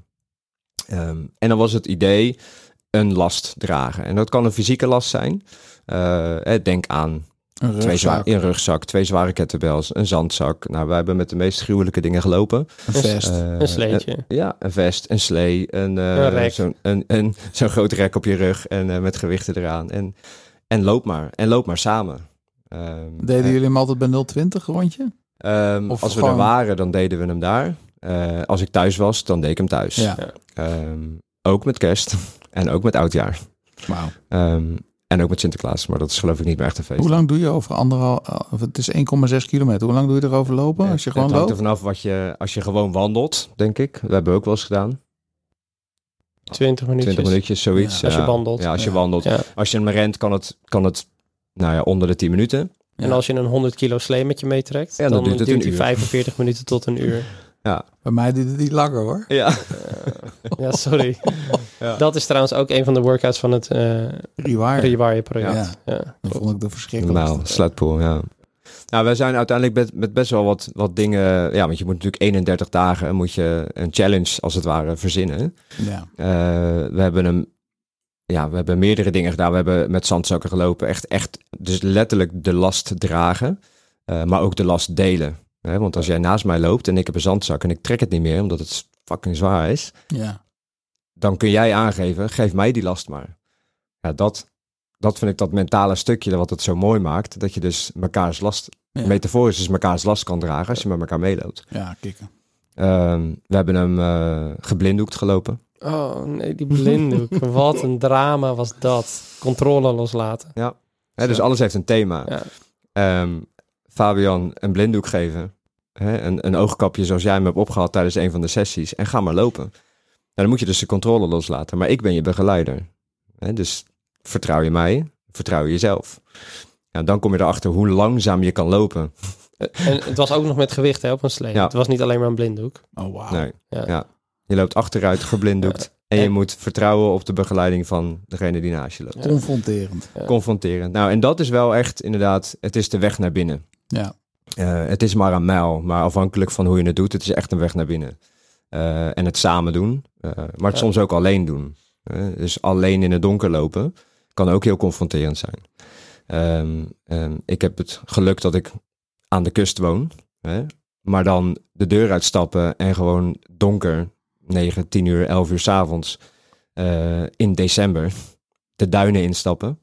Um, en dan was het idee een last dragen. En dat kan een fysieke last zijn. Uh, denk aan een rugzak. Twee zwa- een rugzak, twee zware kettlebells, een zandzak. Nou, wij hebben met de meest gruwelijke dingen gelopen. Een vest, uh, een sleetje. Een, ja, een vest, een slee, een, uh, een rek. Zo'n, een, een, zo'n groot rek op je rug en uh, met gewichten eraan. En, en loop maar. En loop maar samen. Um, Deden uh, jullie hem altijd bij nul twintig rondje? Um, als we gewoon... er waren, dan deden we hem daar. Uh, als ik thuis was, dan deed ik hem thuis. Ja. Um, ook met kerst en ook met oudjaar. Wauw. Um, en ook met Sinterklaas, maar dat is geloof ik niet meer echt een feest. Hoe lang doe je over anderhalf? Het is één komma zes kilometer. Hoe lang doe je erover lopen? Ja, als je gewoon het hangt loopt? er vanaf wat je, als je gewoon wandelt, denk ik. We hebben ook wel eens gedaan. twintig minuutjes. twintig minuutjes, zoiets. Ja, als je wandelt. Ja, als je ja. wandelt. Ja. Als je hem rent, kan het, kan het nou ja, onder de tien minuten. En Ja. als je een honderd kilo slee met je meetrekt, Ja, dan dan, duurt duurt het het een uur. vijfenveertig minuten tot een uur. Ja. Bij mij duurt het niet langer, hoor. Ja. Uh, ja, sorry. Ja. Dat is trouwens ook een van de workouts van het uh, Rewire. Rewire project. Ja. Ja. Dat vond ik de verschrikkelijkste. Nou, slutpool, ja. Nou, wij zijn uiteindelijk met, met best wel wat, wat dingen... Ja, want je moet natuurlijk eenendertig dagen... moet je een challenge, als het ware, verzinnen. Ja. Uh, we hebben een... Ja, we hebben meerdere dingen gedaan. We hebben met zandzakken gelopen. Echt, echt dus letterlijk de last dragen. Uh, maar ook de last delen. Hè? Want als jij naast mij loopt en ik heb een zandzak... en ik trek het niet meer, omdat het fucking zwaar is... Ja. dan kun jij aangeven, geef mij die last maar. Ja, dat, dat vind ik dat mentale stukje wat het zo mooi maakt. Dat je dus mekaars last, Ja. metaforisch dus mekaars last kan dragen als je met elkaar meeloopt. Ja, kikken. Um, we hebben hem uh, geblinddoekt gelopen. Oh nee, die blinddoek. Wat een drama was dat. Controle loslaten. Ja, Hè, dus alles heeft een thema. Ja. Um, Fabian een blinddoek geven. Hè, een, een oogkapje zoals jij me hebt opgehaald tijdens een van de sessies. En ga maar lopen. Nou, dan moet je dus de controle loslaten. Maar ik ben je begeleider. Hè, dus vertrouw je mij, vertrouw je jezelf. Ja, dan kom je erachter hoe langzaam je kan lopen. En het was ook nog met gewicht hè, op een slee. Ja. Het was niet alleen maar een blinddoek. Oh, wauw. Nee, Ja. ja. Je loopt achteruit geblinddoekt. Ja. En je En- moet vertrouwen op de begeleiding van degene die naast je loopt. Ja. Confronterend. Ja. Confronterend. Nou, en dat is wel echt inderdaad, het is de weg naar binnen. Ja. Uh, het is maar een mijl, maar afhankelijk van hoe je het doet, het is echt een weg naar binnen. Uh, en het samen doen, uh, maar het Ja. soms ook alleen doen. Uh, dus alleen in het donker lopen kan ook heel confronterend zijn. Um, um, ik heb het geluk dat ik aan de kust woon, hè? Maar dan de deur uitstappen en gewoon donker, negen, tien uur, elf uur 's avonds uh, in december, de duinen instappen.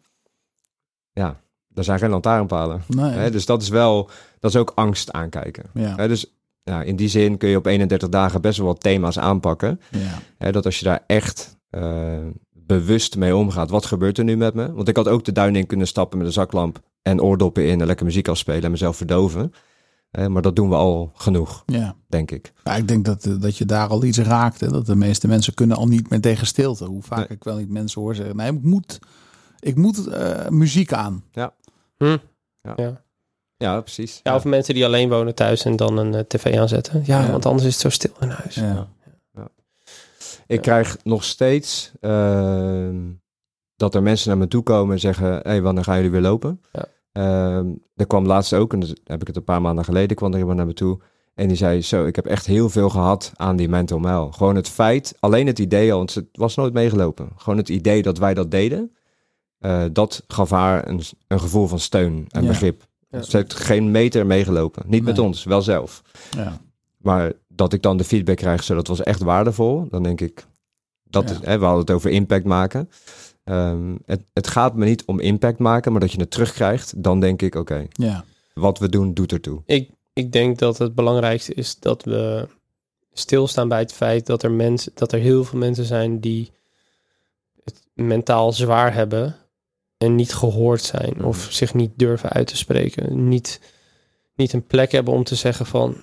Ja, daar zijn geen lantaarnpalen. Nee. Hè? Dus dat is wel, dat is ook angst aankijken. Ja. Hè? Dus ja, in die zin kun je op eenendertig dagen best wel wat thema's aanpakken. Ja. Hè? Dat als je daar echt uh, bewust mee omgaat, wat gebeurt er nu met me? Want ik had ook de duinen in kunnen stappen met een zaklamp en oordoppen in en lekker muziek afspelen en mezelf verdoven. Hè? Maar dat doen we al genoeg, Ja. denk ik. Ja, ik denk dat, dat je daar al iets raakt. Hè? Dat de meeste mensen kunnen al niet meer tegen stilte. Hoe vaak Nee. ik wel niet mensen hoor zeggen. Nee, ik moet, ik moet uh, muziek aan. Hm? Ja. Ja. Ja, precies. Ja, of mensen die alleen wonen thuis en dan een uh, tv aanzetten. Ja, Ja. want anders is het zo stil in huis. Ja. Ik Ja. krijg nog steeds uh, dat er mensen naar me toe komen en zeggen, hé, hey, wanneer gaan jullie weer lopen? Ja. Uh, er kwam laatst ook, en dat heb ik het een paar maanden geleden, kwam er iemand naar me toe. En die zei, zo, ik heb echt heel veel gehad aan die mental mile. Gewoon het feit, alleen het idee, want het was nooit meegelopen. Gewoon het idee dat wij dat deden, uh, dat gaf haar een, een gevoel van steun en Ja. begrip. Ja. Ze heeft geen meter meegelopen. Niet met Nee. ons, wel zelf. Ja. Maar dat ik dan de feedback krijg, zo dat was echt waardevol. Dan denk ik, dat Ja. is, hè, we hadden het over impact maken. Um, het, het gaat me niet om impact maken, maar dat je het terugkrijgt. Dan denk ik, oké, okay, Ja. wat we doen, doet ertoe. Ik, ik denk dat het belangrijkste is dat we stilstaan bij het feit dat er mensen, dat er heel veel mensen zijn die het mentaal zwaar hebben en niet gehoord zijn Mm-hmm. of zich niet durven uit te spreken. Niet, niet een plek hebben om te zeggen van,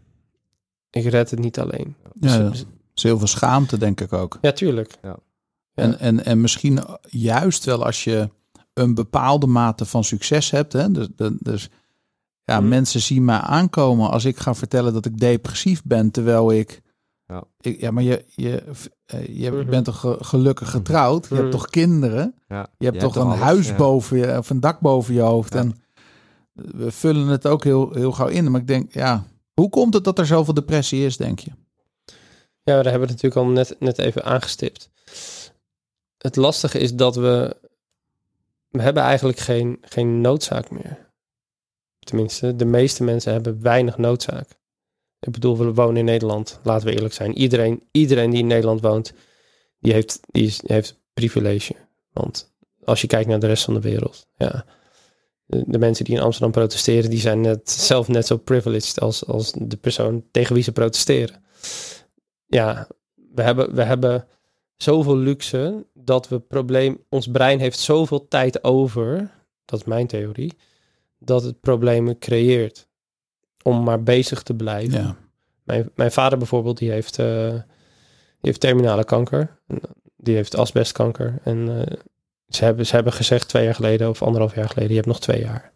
ik red het niet alleen. Ja, Dus- dat is heel veel schaamte, denk ik ook. ja, tuurlijk. Ja. En, en, en misschien juist wel als je een bepaalde mate van succes hebt. Hè? Dus, dus ja, Mhm. mensen zien mij aankomen als ik ga vertellen dat ik depressief ben, terwijl ik... Ja. ik ja, maar je, je, je Mhm. bent toch ge- gelukkig getrouwd? Je Mhm. hebt toch kinderen? Ja. Je hebt Je toch hebt een alles, huis ja. boven je, of een dak boven je hoofd. Ja. En we vullen het ook heel, heel gauw in. Maar ik denk, ja, hoe komt het dat er zoveel depressie is, denk je? Ja, daar hebben we het natuurlijk al net, net even aangestipt. Het lastige is dat we... We hebben eigenlijk geen, geen noodzaak meer. Tenminste, de meeste mensen hebben weinig noodzaak. Ik bedoel, we wonen in Nederland. Laten we eerlijk zijn. Iedereen, iedereen die in Nederland woont, die heeft, die is, heeft privilege. Want als je kijkt naar de rest van de wereld, ja... De, de mensen die in Amsterdam protesteren, die zijn net, zelf net zo privileged als, als de persoon tegen wie ze protesteren. Ja, we hebben, we hebben zoveel luxe dat we probleem, ons brein heeft zoveel tijd over, dat is mijn theorie, dat het problemen creëert om maar bezig te blijven. Ja. Mijn, mijn vader bijvoorbeeld, die heeft, uh, die heeft terminale kanker. Die heeft asbestkanker. En uh, ze, hebben, ze hebben gezegd twee jaar geleden of anderhalf jaar geleden, je hebt nog twee jaar.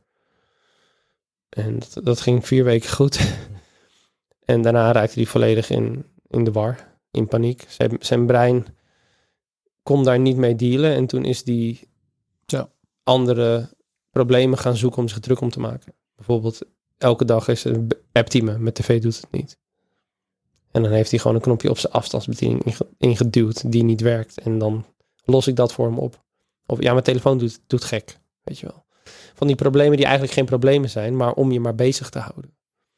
En dat, dat ging vier weken goed. En daarna raakte hij volledig in, in de war, in paniek. Zijn, zijn brein kon daar niet mee dealen. En toen is die Zo. andere problemen gaan zoeken om zich druk om te maken. Bijvoorbeeld, elke dag is een appt hij me, met tv doet het niet. En dan heeft hij gewoon een knopje op zijn afstandsbediening inge- ingeduwd die niet werkt. En dan los ik dat voor hem op. Of ja, mijn telefoon doet, doet gek, weet je wel. Van die problemen die eigenlijk geen problemen zijn, maar om je maar bezig te houden.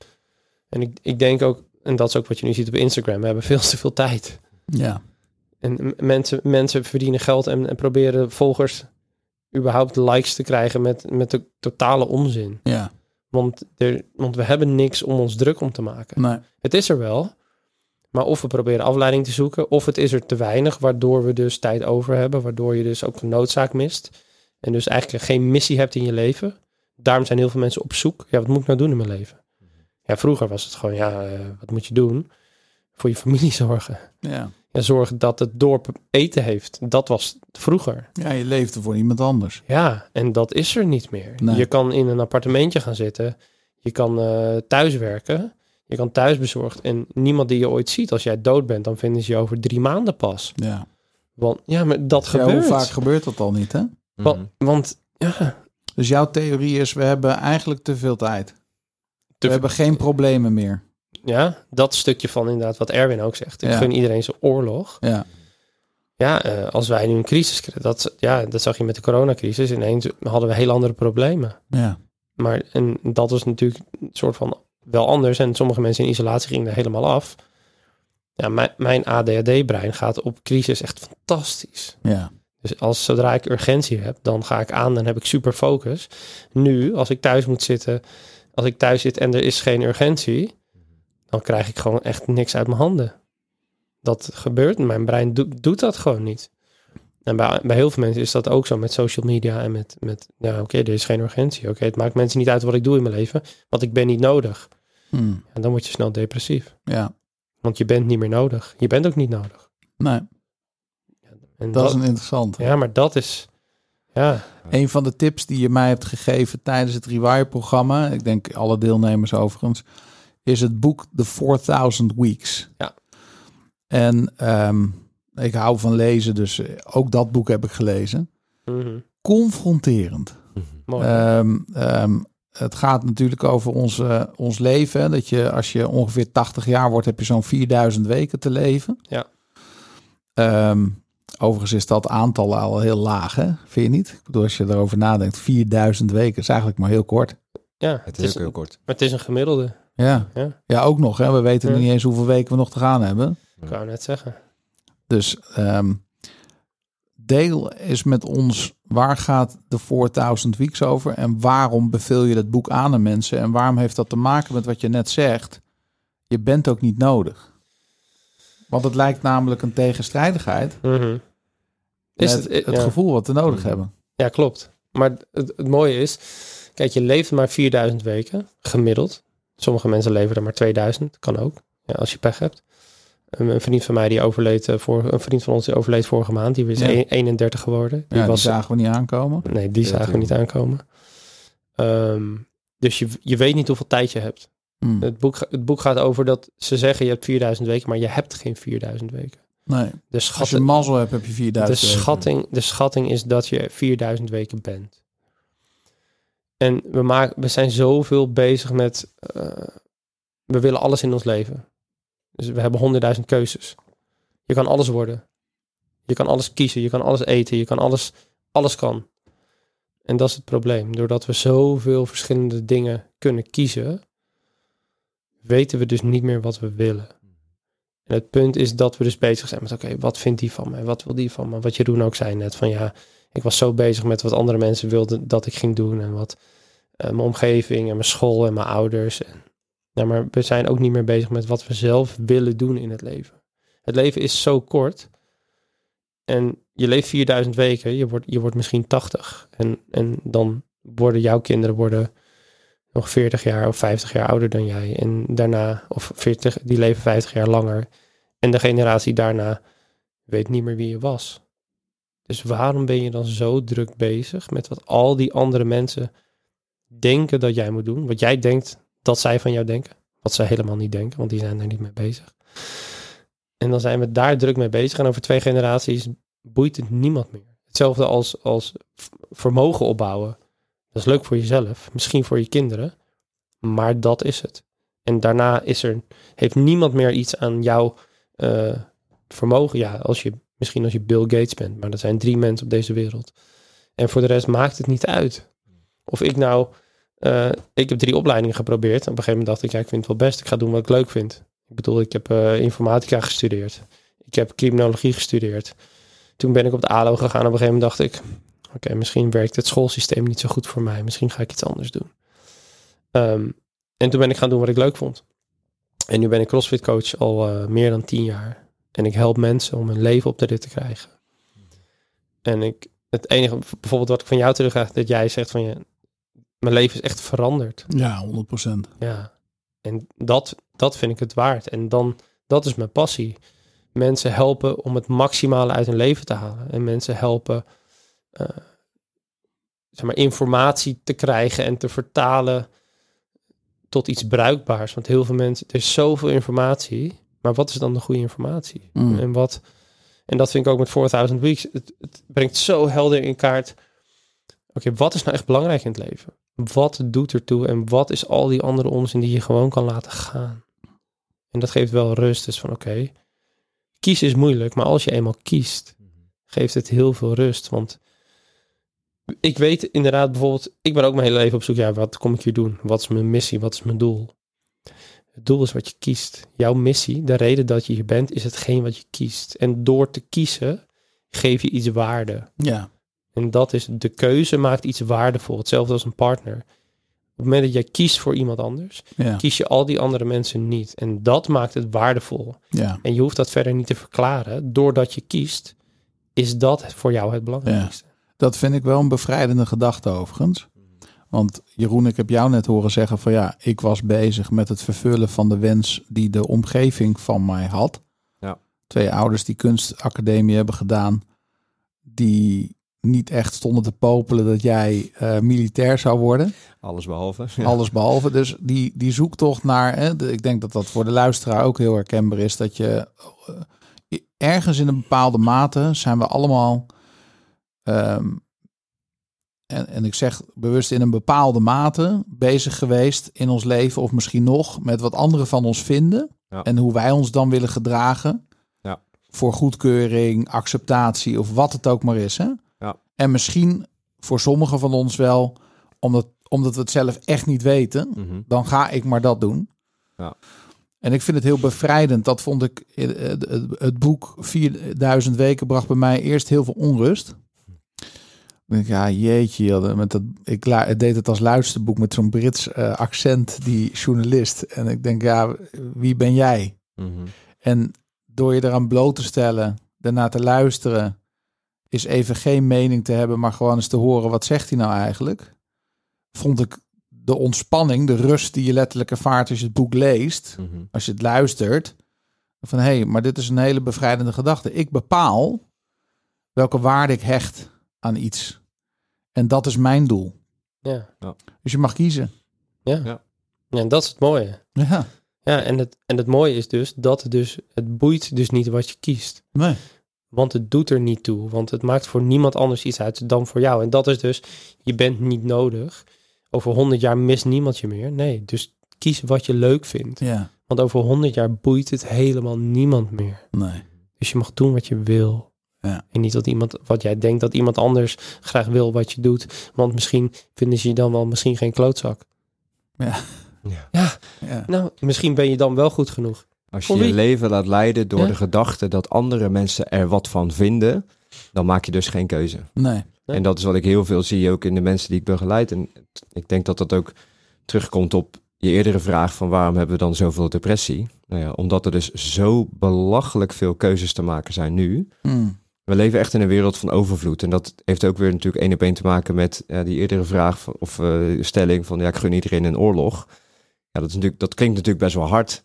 En ik, ik denk ook, en dat is ook wat je nu ziet op Instagram, we hebben veel te veel tijd. Ja. En m- mensen, mensen verdienen geld en, en proberen volgers überhaupt likes te krijgen met, met de totale onzin. Ja. Want, er, want we hebben niks om ons druk om te maken. Nee. Het is er wel, maar of we proberen afleiding te zoeken, of het is er te weinig, waardoor we dus tijd over hebben, waardoor je dus ook een noodzaak mist. En dus eigenlijk geen missie hebt in je leven. Daarom zijn heel veel mensen op zoek. Ja, wat moet ik nou doen in mijn leven? Ja, vroeger was het gewoon, ja, uh, wat moet je doen? Voor je familie zorgen. Ja. Ja, zorgen dat het dorp eten heeft. Dat was vroeger. Ja, je leefde voor iemand anders. Ja, en dat is er niet meer. Nee. Je kan in een appartementje gaan zitten. Je kan uh, thuis werken. Je kan thuisbezorgd. En niemand die je ooit ziet als jij dood bent, dan vinden ze je over drie maanden pas. Ja. Want ja, maar dat Ja, gebeurt. hoe vaak gebeurt dat al niet, hè? Want, Mhm. want ja, Dus jouw theorie is, we hebben eigenlijk te veel tijd. te We veel- hebben geen problemen meer. ja, dat stukje van inderdaad wat Erwin ook zegt. Ik Ja. gun iedereen zijn oorlog. Ja. Ja, uh, als wij nu een crisis krijgen, dat, ja, dat zag je met de coronacrisis. Ineens hadden we heel andere problemen. Ja. Maar en dat was natuurlijk een soort van wel anders. En sommige mensen in isolatie gingen er helemaal af. Ja, mijn, mijn A D H D-brein gaat op crisis echt fantastisch. Ja. Dus als zodra ik urgentie heb, dan ga ik aan, dan heb ik super focus. Nu, als ik thuis moet zitten, als ik thuis zit en er is geen urgentie, dan krijg ik gewoon echt niks uit mijn handen. Dat gebeurt. Mijn brein do- doet dat gewoon niet. En bij, bij heel veel mensen is dat ook zo met social media en met, met ja, oké, okay, er is geen urgentie. Oké, okay, het maakt mensen niet uit wat ik doe in mijn leven, want ik ben niet nodig. Hm. En dan word je snel depressief. Ja. Want je bent niet meer nodig. Je bent ook niet nodig. Nee, En dat is een interessante. Ja, maar dat is... Ja, Een van de tips die je mij hebt gegeven tijdens het Rewire-programma, ik denk alle deelnemers overigens, is het boek The four thousand Weeks. Ja. En um, ik hou van lezen, dus ook dat boek heb ik gelezen. Mm-hmm. Confronterend. Mooi. Um, um, het gaat natuurlijk over ons, uh, ons leven. Hè? Dat je als je ongeveer tachtig jaar wordt, heb je zo'n vierduizend weken te leven. Ja. Um, overigens is dat aantal al heel laag, hè? Vind je niet? Ik bedoel, als je erover nadenkt, vierduizend weken is eigenlijk maar heel kort. Ja, Het is ook heel kort. Maar het is een gemiddelde. Ja, Ja, ja ook nog. Hè? We weten Ja. niet eens hoeveel weken we nog te gaan hebben. ik wou net zeggen. Dus um, deel eens met ons, waar gaat de vierduizend Weeks over? En waarom beveel je dat boek aan aan mensen? En waarom heeft dat te maken met wat je net zegt? Je bent ook niet nodig. Want het lijkt namelijk een tegenstrijdigheid. Mm-hmm. Is Met het, het, ja. gevoel wat we nodig hebben. Ja, klopt. Maar het, het mooie is, kijk, je leeft maar vierduizend weken, gemiddeld. Sommige mensen leven er maar tweeduizend, kan ook, ja, als je pech hebt. Een, een vriend van mij die overleed, uh, voor, een vriend van ons die overleed vorige maand, die is Ja. eenendertig geworden. Die Ja, was, die zagen we niet aankomen. Nee, die Ja, zagen we niet aankomen. Um, dus je, je weet niet hoeveel tijd je hebt. Hmm. Het boek, het boek gaat over dat ze zeggen je hebt vierduizend weken, maar je hebt geen vierduizend weken. Nee. De Als je schatting, mazzel hebt, heb je de, vierduizend weken. schatting, de schatting is dat je vierduizend weken bent. En we, maken, we zijn zoveel bezig met... Uh, we willen alles in ons leven. Dus we hebben honderdduizend keuzes. Je kan alles worden. Je kan alles kiezen. Je kan alles eten. Je kan alles... Alles kan. En dat is het probleem. Doordat we zoveel verschillende dingen kunnen kiezen, weten we dus niet meer wat we willen. En het punt is dat we dus bezig zijn met, oké, okay, wat vindt die van mij? Wat wil die van me? Wat Jeroen ook zei net, van ja, ik was zo bezig met wat andere mensen wilden dat ik ging doen. En wat uh, mijn omgeving en mijn school en mijn ouders. En, nou, maar we zijn ook niet meer bezig met wat we zelf willen doen in het leven. Het leven is zo kort. En je leeft vierduizend weken, je wordt, je wordt misschien tachtig. En, en dan worden jouw kinderen worden nog veertig jaar of vijftig jaar ouder dan jij. En daarna, of veertig, die leven vijftig jaar langer. En de generatie daarna weet niet meer wie je was. Dus waarom ben je dan zo druk bezig met wat al die andere mensen denken dat jij moet doen? Wat jij denkt dat zij van jou denken. Wat zij helemaal niet denken, want die zijn er niet mee bezig. En dan zijn we daar druk mee bezig. En over twee generaties boeit het niemand meer. Hetzelfde als, als vermogen opbouwen. Dat is leuk voor jezelf, misschien voor je kinderen. Maar dat is het. En daarna is er, heeft niemand meer iets aan jouw uh, vermogen. Ja, als je, misschien als je Bill Gates bent. Maar dat zijn drie mensen op deze wereld. En voor de rest maakt het niet uit. Of ik nou... Uh, ik heb drie opleidingen geprobeerd. Op een gegeven moment dacht ik, ja, ik vind het wel best. Ik ga doen wat ik leuk vind. Ik bedoel, ik heb uh, informatica gestudeerd. Ik heb criminologie gestudeerd. Toen ben ik op de A L O gegaan. Op een gegeven moment dacht ik, oké, okay, misschien werkt het schoolsysteem niet zo goed voor mij. Misschien ga ik iets anders doen. Um, en toen ben ik gaan doen wat ik leuk vond. En nu ben ik CrossFit coach al uh, meer dan tien jaar. En ik help mensen om hun leven op de rit te krijgen. En ik, het enige, bijvoorbeeld wat ik van jou terugkrijg, dat jij zegt van, ja, mijn leven is echt veranderd. Ja, honderd procent. Ja, en dat, dat vind ik het waard. En dan, dat is mijn passie. Mensen helpen om het maximale uit hun leven te halen. En mensen helpen uh, zeg maar, informatie te krijgen en te vertalen tot iets bruikbaars. Want heel veel mensen, er is zoveel informatie, maar wat is dan de goede informatie? Mm. En wat, en dat vind ik ook met vierduizend Weeks. Het, het brengt zo helder in kaart. Oké, okay, wat is nou echt belangrijk in het leven? Wat doet ertoe en wat is al die andere onzin die je gewoon kan laten gaan? En dat geeft wel rust. Dus van oké, okay, kiezen is moeilijk, maar als je eenmaal kiest, geeft het heel veel rust. Want ik weet inderdaad bijvoorbeeld, ik ben ook mijn hele leven op zoek, ja, wat kom ik hier doen? Wat is mijn missie? Wat is mijn doel? Het doel is wat je kiest. Jouw missie, de reden dat je hier bent, is hetgeen wat je kiest. En door te kiezen, geef je iets waarde. Ja. En dat is, de keuze maakt iets waardevol. Hetzelfde als een partner. Op het moment dat jij kiest voor iemand anders, Ja. kies je al die andere mensen niet. En dat maakt het waardevol. Ja. En je hoeft dat verder niet te verklaren. Doordat je kiest, is dat voor jou het belangrijkste. Ja. Dat vind ik wel een bevrijdende gedachte overigens. Want Jeroen, ik heb jou net horen zeggen van ja, ik was bezig met het vervullen van de wens die de omgeving van mij had. Ja. Twee ouders die kunstacademie hebben gedaan, die niet echt stonden te popelen dat jij uh, militair zou worden. Alles behalve. Ja. Alles behalve. Dus die, die zoektocht naar, hè, de, ik denk dat dat voor de luisteraar ook heel herkenbaar is, dat je uh, ergens in een bepaalde mate zijn we allemaal... Um, en, en ik zeg bewust in een bepaalde mate bezig geweest in ons leven... of misschien nog met wat anderen van ons vinden... Ja. En hoe wij ons dan willen gedragen... Ja. Voor goedkeuring, acceptatie of wat het ook maar is. Hè? Ja. En misschien voor sommigen van ons wel... omdat, omdat we het zelf echt niet weten... Mm-hmm. dan ga ik maar dat doen. Ja. En ik vind het heel bevrijdend. Dat vond ik... Het, het boek vierduizend weken bracht bij mij eerst heel veel onrust... Ik denk, ja, jeetje, met dat, ik deed het als luisterboek met zo'n Brits uh, accent, die journalist. En ik denk, ja, wie ben jij? Mm-hmm. En door je eraan bloot te stellen, daarna te luisteren, is even geen mening te hebben, maar gewoon eens te horen, wat zegt hij nou eigenlijk? Vond ik de ontspanning, de rust die je letterlijk ervaart als je het boek leest, mm-hmm. als je het luistert, van hé, hey, maar dit is een hele bevrijdende gedachte. Ik bepaal welke waarde ik hecht aan iets. En dat is mijn doel. Ja. Ja. Dus je mag kiezen. Ja. Ja. Ja, en dat is het mooie. Ja. Ja, en het, en het mooie is dus dat het dus, het boeit dus niet wat je kiest. Nee. Want het doet er niet toe. Want het maakt voor niemand anders iets uit dan voor jou. En dat is dus, je bent niet nodig. Over honderd jaar mist niemand je meer. Nee, dus kies wat je leuk vindt. Ja. Want over honderd jaar boeit het helemaal niemand meer. Nee. Dus je mag doen wat je wil. Ja. En niet dat iemand, wat jij denkt dat iemand anders graag wil wat je doet. Want misschien vinden ze je dan wel misschien geen klootzak. Ja. Ja. ja. ja. Nou, misschien ben je dan wel goed genoeg. Als je je leven laat leiden door ja. de gedachte dat andere mensen er wat van vinden, dan maak je dus geen keuze. Nee. nee. En dat is wat ik heel veel zie ook in de mensen die ik begeleid. En ik denk dat dat ook terugkomt op je eerdere vraag van waarom hebben we dan zoveel depressie? Nou ja, omdat er dus zo belachelijk veel keuzes te maken zijn nu. Mm. We leven echt in een wereld van overvloed. En dat heeft ook weer natuurlijk één op één te maken met ja, die eerdere vraag van, of uh, stelling van ja, ik gun iedereen een oorlog. Ja, dat, is natuurlijk, dat klinkt natuurlijk best wel hard.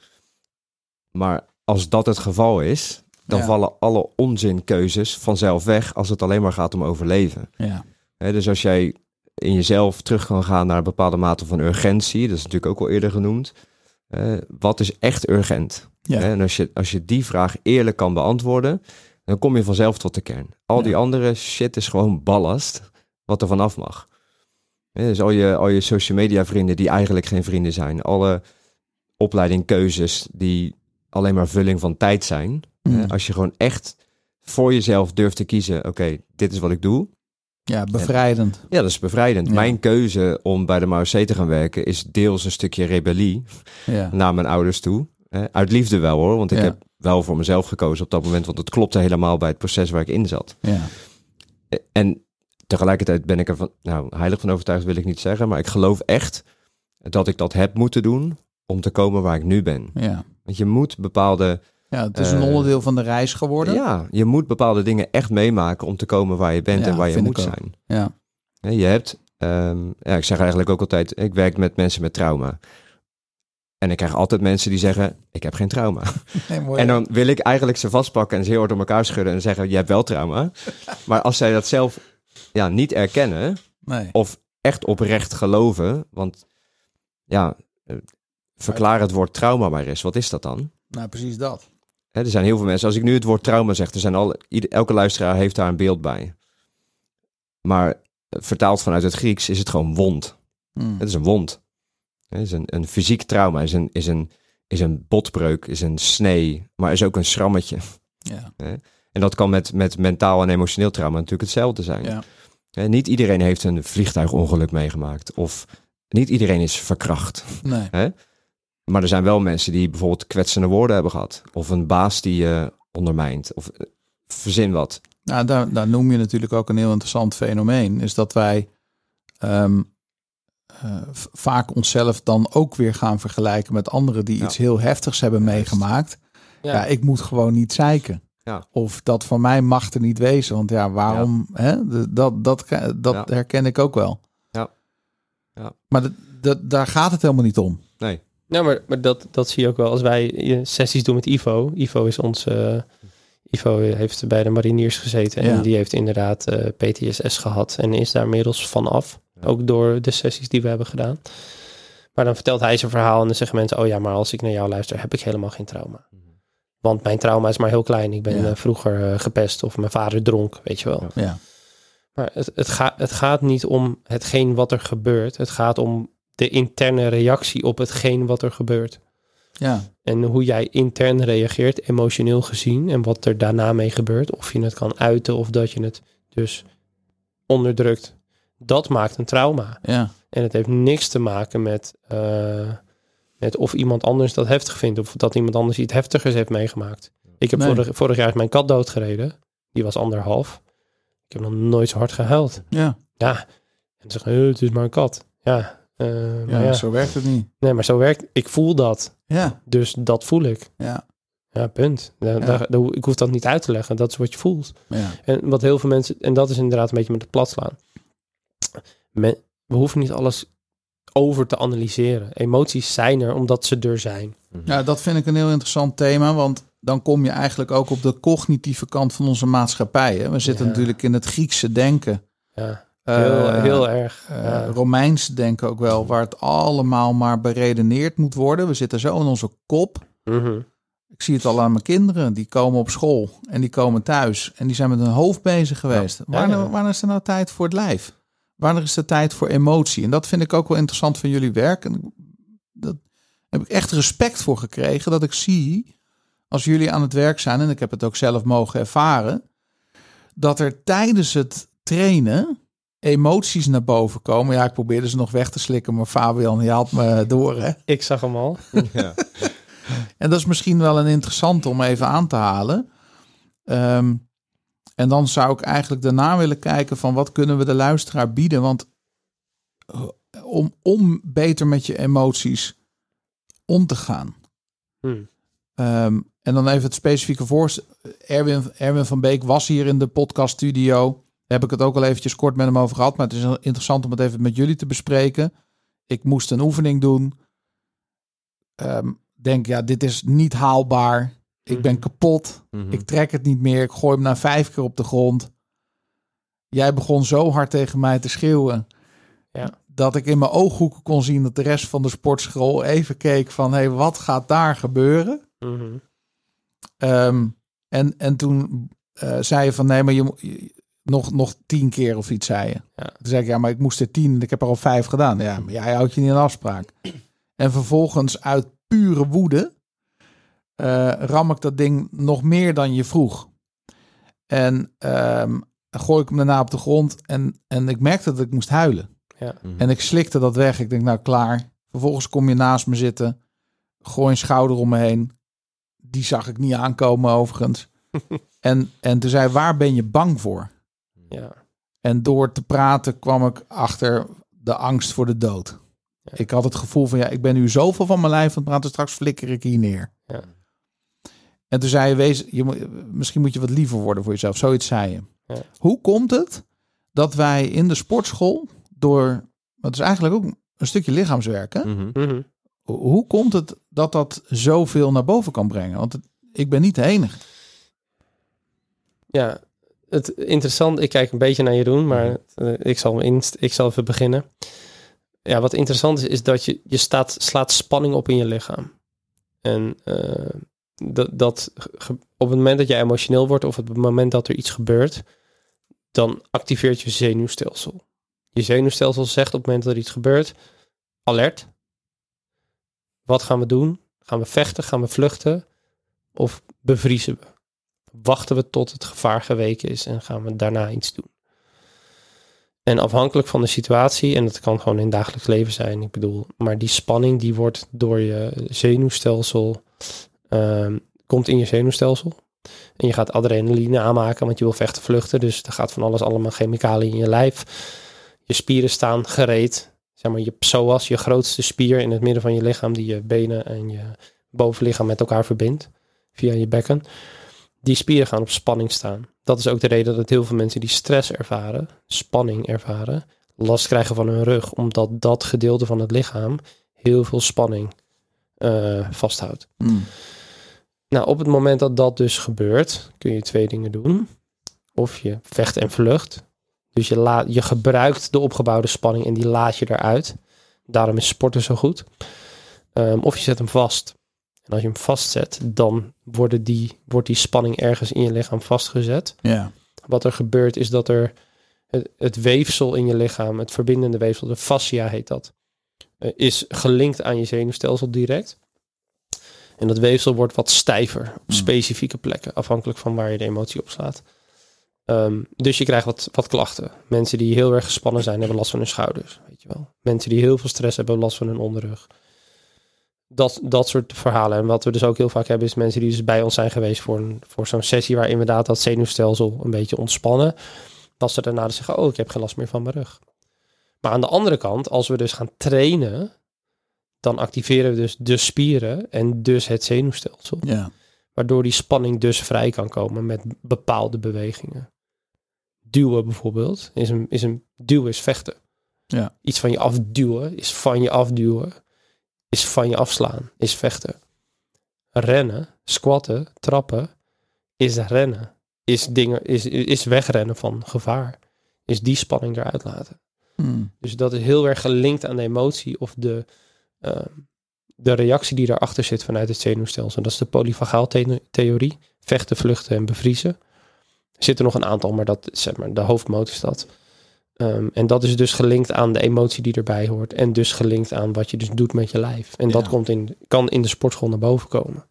Maar als dat het geval is, dan ja. vallen alle onzinkeuzes vanzelf weg als het alleen maar gaat om overleven. Ja. He, dus als jij in jezelf terug kan gaan naar een bepaalde mate van urgentie, dat is natuurlijk ook al eerder genoemd. Uh, wat is echt urgent? Ja. He, en als je, als je die vraag eerlijk kan beantwoorden, dan kom je vanzelf tot de kern. Al die ja. andere shit is gewoon ballast wat er vanaf mag. Ja, dus al je, al je social media vrienden die eigenlijk geen vrienden zijn. Alle opleidingkeuzes die alleen maar vulling van tijd zijn. Mm. Ja, als je gewoon echt voor jezelf durft te kiezen. Oké, okay, dit is wat ik doe. Ja, bevrijdend. En, ja, dat is bevrijdend. Ja. Mijn keuze om bij de M A O C te gaan werken is deels een stukje rebellie ja. naar mijn ouders toe. Hè, uit liefde wel hoor, want ik ja. heb wel voor mezelf gekozen op dat moment, want het klopte helemaal bij het proces waar ik in zat. Ja. En tegelijkertijd ben ik er van, nou, heilig van overtuigd wil ik niet zeggen, maar ik geloof echt dat ik dat heb moeten doen om te komen waar ik nu ben. Ja. Want je moet bepaalde... Ja, het is een uh, onderdeel van de reis geworden. Ja, je moet bepaalde dingen echt meemaken om te komen waar je bent ja, en waar je moet zijn. Ja. Je hebt, um, ja, ik zeg eigenlijk ook altijd, ik werk met mensen met trauma. En ik krijg altijd mensen die zeggen, ik heb geen trauma. Nee, mooi, en dan wil ik eigenlijk ze vastpakken en ze heel hard om elkaar schudden en zeggen, je hebt wel trauma. Maar als zij dat zelf ja, niet erkennen, nee. of echt oprecht geloven, want ja, verklaar het woord trauma maar eens. Wat is dat dan? Nou, precies dat. He, er zijn heel veel mensen, als ik nu het woord trauma zeg, er zijn al, ieder, elke luisteraar heeft daar een beeld bij. Maar vertaald vanuit het Grieks is het gewoon wond. Mm. Het is een wond. Het is een, een fysiek trauma, is een, is, een, is een botbreuk, is een snee, maar is ook een schrammetje. Ja. He, en dat kan met, met mentaal en emotioneel trauma natuurlijk hetzelfde zijn. Ja. He, niet iedereen heeft een vliegtuigongeluk meegemaakt. Of niet iedereen is verkracht. Nee. He? Maar er zijn wel mensen die bijvoorbeeld kwetsende woorden hebben gehad. Of een baas die je ondermijnt. Of uh, verzin wat. Nou, daar, daar noem je natuurlijk ook een heel interessant fenomeen. Is dat wij um, uh, v- vaak onszelf dan ook weer gaan vergelijken met anderen die ja. iets heel heftigs hebben ja, meegemaakt. Ja. ja, ik moet gewoon niet zeiken. Ja. Of dat van mij mag er niet wezen. Want ja, waarom? Ja. Hè? De, dat dat, dat ja. herken ik ook wel. Ja. Ja. Maar de, de, daar gaat het helemaal niet om. Nee. Nou, maar, maar dat, dat zie je ook wel als wij sessies doen met Ivo. Ivo is ons... Uh, Ivo heeft bij de mariniers gezeten. En ja. die heeft inderdaad uh, P T S S gehad. En is daar inmiddels vanaf. Ja. Ook door de sessies die we hebben gedaan. Maar dan vertelt hij zijn verhaal. En dan zeggen mensen... Oh ja, maar als ik naar jou luister, heb ik helemaal geen trauma. Mm-hmm. Want mijn trauma is maar heel klein. Ik ben Ja. uh, vroeger uh, gepest of mijn vader dronk, weet je wel. Ja. Ja. Maar het, het, ga, het gaat niet om hetgeen wat er gebeurt. Het gaat om de interne reactie op hetgeen wat er gebeurt. Ja. En hoe jij intern reageert, emotioneel gezien. En wat er daarna mee gebeurt. Of je het kan uiten of dat je het dus onderdrukt. Dat maakt een trauma. Ja. En het heeft niks te maken met, uh, met of iemand anders dat heftig vindt. Of dat iemand anders iets heftigers heeft meegemaakt. Ik heb Nee. vorig, vorig jaar is mijn kat doodgereden. Die was anderhalf. Ik heb nog nooit zo hard gehuild. Ja. Ja. En ze zeggen, uh, het is maar een kat. Ja. Uh, Ja, maar ja. zo werkt het niet. Nee, maar zo werkt. Ik voel dat. Ja. Dus dat voel ik. Ja. Ja, punt. Da, Ja. da, da, ik hoef dat niet uit te leggen. Dat is wat je voelt. Ja. En wat heel veel mensen... En dat is inderdaad een beetje met de plat slaan. Men, we hoeven niet alles over te analyseren. Emoties zijn er omdat ze er zijn. Ja, dat vind ik een heel interessant thema, want dan kom je eigenlijk ook op de cognitieve kant van onze maatschappij. Hè? We zitten Ja. natuurlijk in het Griekse denken. Ja, heel, Uh, heel erg. Uh, ja. Romeins denken ook wel, waar het allemaal maar beredeneerd moet worden. We zitten zo in onze kop. Mm-hmm. Ik zie het al aan mijn kinderen. Die komen op school en die komen thuis. En die zijn met hun hoofd bezig geweest. Ja. Wanneer, Ja, ja. wanneer is er nou tijd voor het lijf? Wanneer is er tijd voor emotie? En dat vind ik ook wel interessant van jullie werk. En dat heb ik echt respect voor gekregen. Dat ik zie, als jullie aan het werk zijn, en ik heb het ook zelf mogen ervaren, dat er tijdens het trainen emoties naar boven komen. Ja, ik probeerde ze nog weg te slikken, maar Fabian, je had me door, hè? Ik zag hem al. Ja. En dat is misschien wel een interessante om even aan te halen. Um, en dan zou ik eigenlijk daarna willen kijken van wat kunnen we de luisteraar bieden. Want om, om beter met je emoties om te gaan. Hmm. Um, en dan even het specifieke voorstel. Erwin, Erwin van Beek was hier in de podcaststudio. Heb ik het ook al eventjes kort met hem over gehad. Maar het is interessant om het even met jullie te bespreken. Ik moest een oefening doen. Um, denk, ja, dit is niet haalbaar. Ik ben kapot. Mm-hmm. Ik trek het niet meer. Ik gooi hem na vijf keer op de grond. Jij begon zo hard tegen mij te schreeuwen. Ja. Dat ik in mijn ooghoeken kon zien dat de rest van de sportschool even keek van, hé, hey, wat gaat daar gebeuren? Mm-hmm. Um, en, en toen uh, zei je van, nee, maar je moet nog, nog tien keer of iets, zei je. Ja. Toen zei ik, ja, maar ik moest er tien en ik heb er al vijf gedaan. Ja, maar jij houdt je niet aan afspraak. En vervolgens uit pure woede uh, ram ik dat ding nog meer dan je vroeg. En um, gooi ik hem daarna op de grond en, en ik merkte dat ik moest huilen. Ja. Mm-hmm. En ik slikte dat weg. Ik denk, nou klaar. Vervolgens kom je naast me zitten. Gooi een schouder om me heen. Die zag ik niet aankomen overigens. en, en toen zei, waar ben je bang voor? Ja. En door te praten kwam ik achter de angst voor de dood. Ja. Ik had het gevoel van, ja, ik ben nu zoveel van mijn lijf aan het praten, straks flikker ik hier neer. Ja. En toen zei je, wees, je moet, misschien moet je wat liever worden voor jezelf. Zoiets zei je. Ja. Hoe komt het dat wij in de sportschool, door, het is eigenlijk ook een stukje lichaamswerk, hè? Mm-hmm. Mm-hmm. Hoe komt het dat dat zoveel naar boven kan brengen? Want het, ik ben niet de enige. Ja, het interessant, ik kijk een beetje naar Jeroen, maar uh, ik, zal inst, ik zal even beginnen. Ja, wat interessant is, is dat je, je staat, slaat spanning op in je lichaam. En uh, dat, dat op het moment dat je emotioneel wordt of op het moment dat er iets gebeurt, dan activeert je zenuwstelsel. Je zenuwstelsel zegt op het moment dat er iets gebeurt, alert. Wat gaan we doen? Gaan we vechten? Gaan we vluchten? Of bevriezen we? Wachten we tot het gevaar geweken is en gaan we daarna iets doen? En afhankelijk van de situatie, en dat kan gewoon in het dagelijks leven zijn, ik bedoel, maar die spanning die wordt door je zenuwstelsel, um, komt in je zenuwstelsel. En je gaat adrenaline aanmaken, want je wil vechten, vluchten. Dus er gaat van alles allemaal chemicaliën in je lijf. Je spieren staan gereed. Zeg maar je psoas, je grootste spier in het midden van je lichaam, die je benen en je bovenlichaam met elkaar verbindt via je bekken. Die spieren gaan op spanning staan. Dat is ook de reden dat heel veel mensen die stress ervaren, spanning ervaren, last krijgen van hun rug, omdat dat gedeelte van het lichaam heel veel spanning uh, vasthoudt. Mm. Nou, op het moment dat dat dus gebeurt, kun je twee dingen doen. Of je vecht en vlucht. Dus je, laat, je gebruikt de opgebouwde spanning en die laat je eruit. Daarom is sporten zo goed. Um, of je zet hem vast. En als je hem vastzet, dan worden die, wordt die spanning ergens in je lichaam vastgezet. Ja. Wat er gebeurt is dat er het, het weefsel in je lichaam, het verbindende weefsel, de fascia heet dat, uh, is gelinkt aan je zenuwstelsel direct. En dat weefsel wordt wat stijver op Mm. specifieke plekken, afhankelijk van waar je de emotie op slaat. Um, dus je krijgt wat, wat klachten. Mensen die heel erg gespannen zijn, hebben last van hun schouders. Weet je wel. Mensen die heel veel stress hebben, last van hun onderrug. Dat, dat soort verhalen. En wat we dus ook heel vaak hebben, is mensen die dus bij ons zijn geweest voor, een, voor zo'n sessie waar inderdaad dat zenuwstelsel een beetje ontspannen. Dat ze daarna dus zeggen, oh, ik heb geen last meer van mijn rug. Maar aan de andere kant, als we dus gaan trainen, dan activeren we dus de spieren en dus het zenuwstelsel. Ja. Waardoor die spanning dus vrij kan komen met bepaalde bewegingen. Duwen bijvoorbeeld, is een, is een duwen is vechten. Ja. Iets van je afduwen is van je afduwen, is van je afslaan, is vechten. Rennen, squatten, trappen, is rennen. Is, dingen, is, is wegrennen van gevaar. Is die spanning eruit laten. Mm. Dus dat is heel erg gelinkt aan de emotie of de, uh, de reactie die daarachter zit vanuit het zenuwstelsel. Dat is de polyvagaaltheorie. Vechten, vluchten en bevriezen. Er zitten nog een aantal, maar dat is zeg maar, de hoofdmoot is dat. Um, en dat is dus gelinkt aan de emotie die erbij hoort. En dus gelinkt aan wat je dus doet met je lijf. En Ja. dat komt in, kan in de sportschool naar boven komen.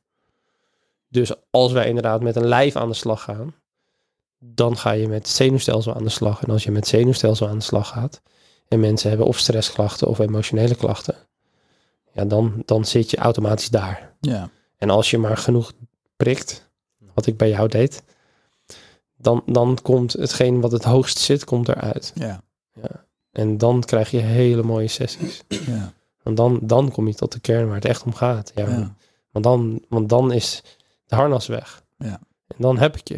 Dus als wij inderdaad met een lijf aan de slag gaan, dan ga je met het zenuwstelsel aan de slag. En als je met het zenuwstelsel aan de slag gaat, en mensen hebben of stressklachten of emotionele klachten, ja, dan, dan zit je automatisch daar. Ja. En als je maar genoeg prikt, wat ik bij jou deed, dan, dan komt hetgeen wat het hoogst zit, komt eruit. Ja. Ja. En dan krijg je hele mooie sessies. Ja. Want dan, dan kom je tot de kern waar het echt om gaat. Ja, Ja. Want, dan, want dan is de harnas weg. Ja. En dan heb ik je.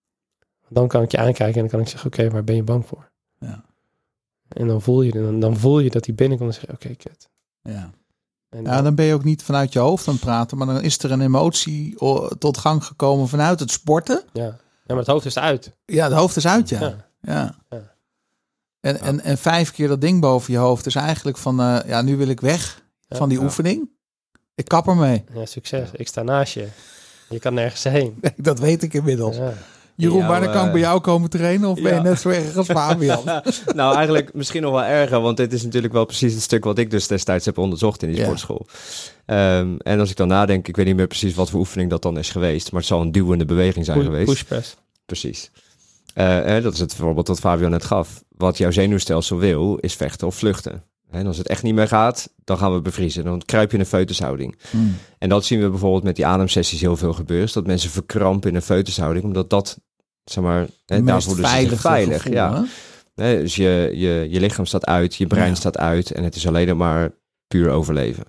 Dan kan ik je aankijken en dan kan ik zeggen, oké, okay, waar ben je bang voor? Ja. En dan voel je, dan, dan voel je dat die binnenkomt en zeg je, oké, okay, kut. Ja. En Ja, dan ben je ook niet vanuit je hoofd aan het praten, maar dan is er een emotie o- tot gang gekomen vanuit het sporten. ja. ja, maar het hoofd is uit. Ja, het hoofd is uit, ja. Ja. Ja. Ja. En, en, en vijf keer dat ding boven je hoofd is eigenlijk van, uh, ja, nu wil ik weg Ja. van die Ja. oefening. Ik kap ermee. Ja, succes. Ik sta naast je. Je kan nergens heen. Dat weet ik inmiddels. Ja. Jeroen, Ja, wanneer kan ik maar- bij jou komen trainen? Of ben je Ja. net zo erg als Fabian? Nou, eigenlijk misschien nog wel erger, want dit is natuurlijk wel precies het stuk wat ik dus destijds heb onderzocht in die Ja. sportschool. Um, en als ik dan nadenk, ik weet niet meer precies wat voor oefening dat dan is geweest, maar het zal een duwende beweging zijn Push- geweest. Push press. Precies. Uh, eh, dat is het voorbeeld dat Fabian net gaf. Wat jouw zenuwstelsel wil, is vechten of vluchten. En als het echt niet meer gaat, dan gaan we bevriezen. Dan kruip je in een foetushouding. Hmm. En dat zien we bijvoorbeeld met die ademsessies heel veel gebeuren. Is dat mensen verkrampen in een foetushouding, omdat dat, zeg maar, hè, Het daar meest voelen ze zich veilige veilig. gevoel, Ja. hè? Nee, dus je, je, je lichaam staat uit, je brein Ja. staat uit en het is alleen maar puur overleven.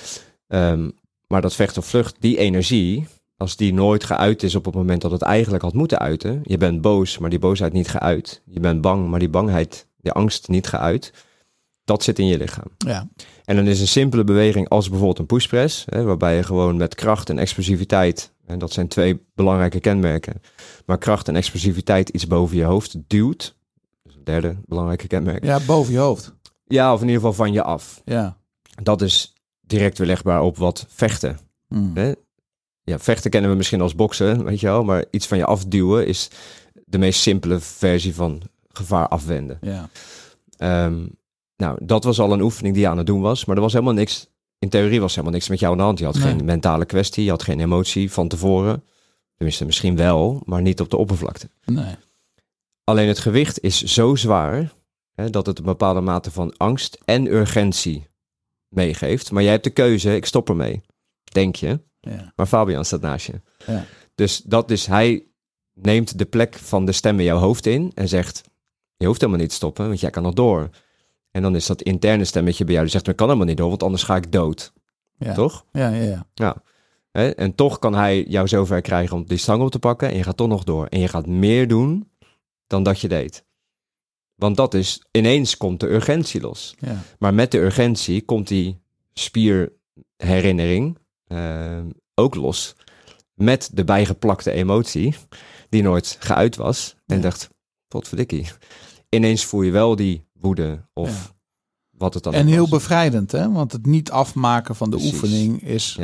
Um, maar dat vecht of vlucht, die energie, als die nooit geuit is op het moment dat het eigenlijk had moeten uiten. Je bent boos, maar die boosheid niet geuit. Je bent bang, maar die bangheid, die angst niet geuit. Dat zit in je lichaam. Ja. En dan is een simpele beweging als bijvoorbeeld een pushpress, hè, waarbij je gewoon met kracht en explosiviteit, en dat zijn twee belangrijke kenmerken, maar kracht en explosiviteit iets boven je hoofd duwt. Dat is een derde belangrijke kenmerk. Ja, boven je hoofd. Ja, of in ieder geval van je af. Ja. Dat is direct weerlegbaar op wat vechten. Hmm. Hè? Ja, vechten kennen we misschien als boksen, weet je wel, maar iets van je afduwen is de meest simpele versie van gevaar afwenden. Ja. Um, nou, dat was al een oefening die je aan het doen was, maar er was helemaal niks, in theorie was helemaal niks met jou aan de hand. Je had Nee. geen mentale kwestie, je had geen emotie van tevoren. Tenminste, misschien wel, maar niet op de oppervlakte. Nee. Alleen het gewicht is zo zwaar, hè, dat het een bepaalde mate van angst en urgentie meegeeft. Maar jij hebt de keuze, ik stop ermee, denk je. Ja. Maar Fabian staat naast je. Ja. Dus dat is, hij neemt de plek van de stem in jouw hoofd in en zegt, je hoeft helemaal niet te stoppen, want jij kan nog door. En dan is dat interne stemmetje bij jou die zegt, ik kan helemaal niet door, want anders ga ik dood. Ja. Toch? Ja, ja, ja. Ja. Hè? En toch kan hij jou zover krijgen om die stang op te pakken en je gaat toch nog door. En je gaat meer doen dan dat je deed. Want dat is, ineens komt de urgentie los. Ja. Maar met de urgentie komt die spierherinnering uh, ook los. Met de bijgeplakte emotie, die nooit geuit was. En Ja. dacht, potverdikkie. Ineens voel je wel die woede of Ja. wat het dan En ook heel was. bevrijdend, hè? Want het niet afmaken van de Precies. oefening is Ja,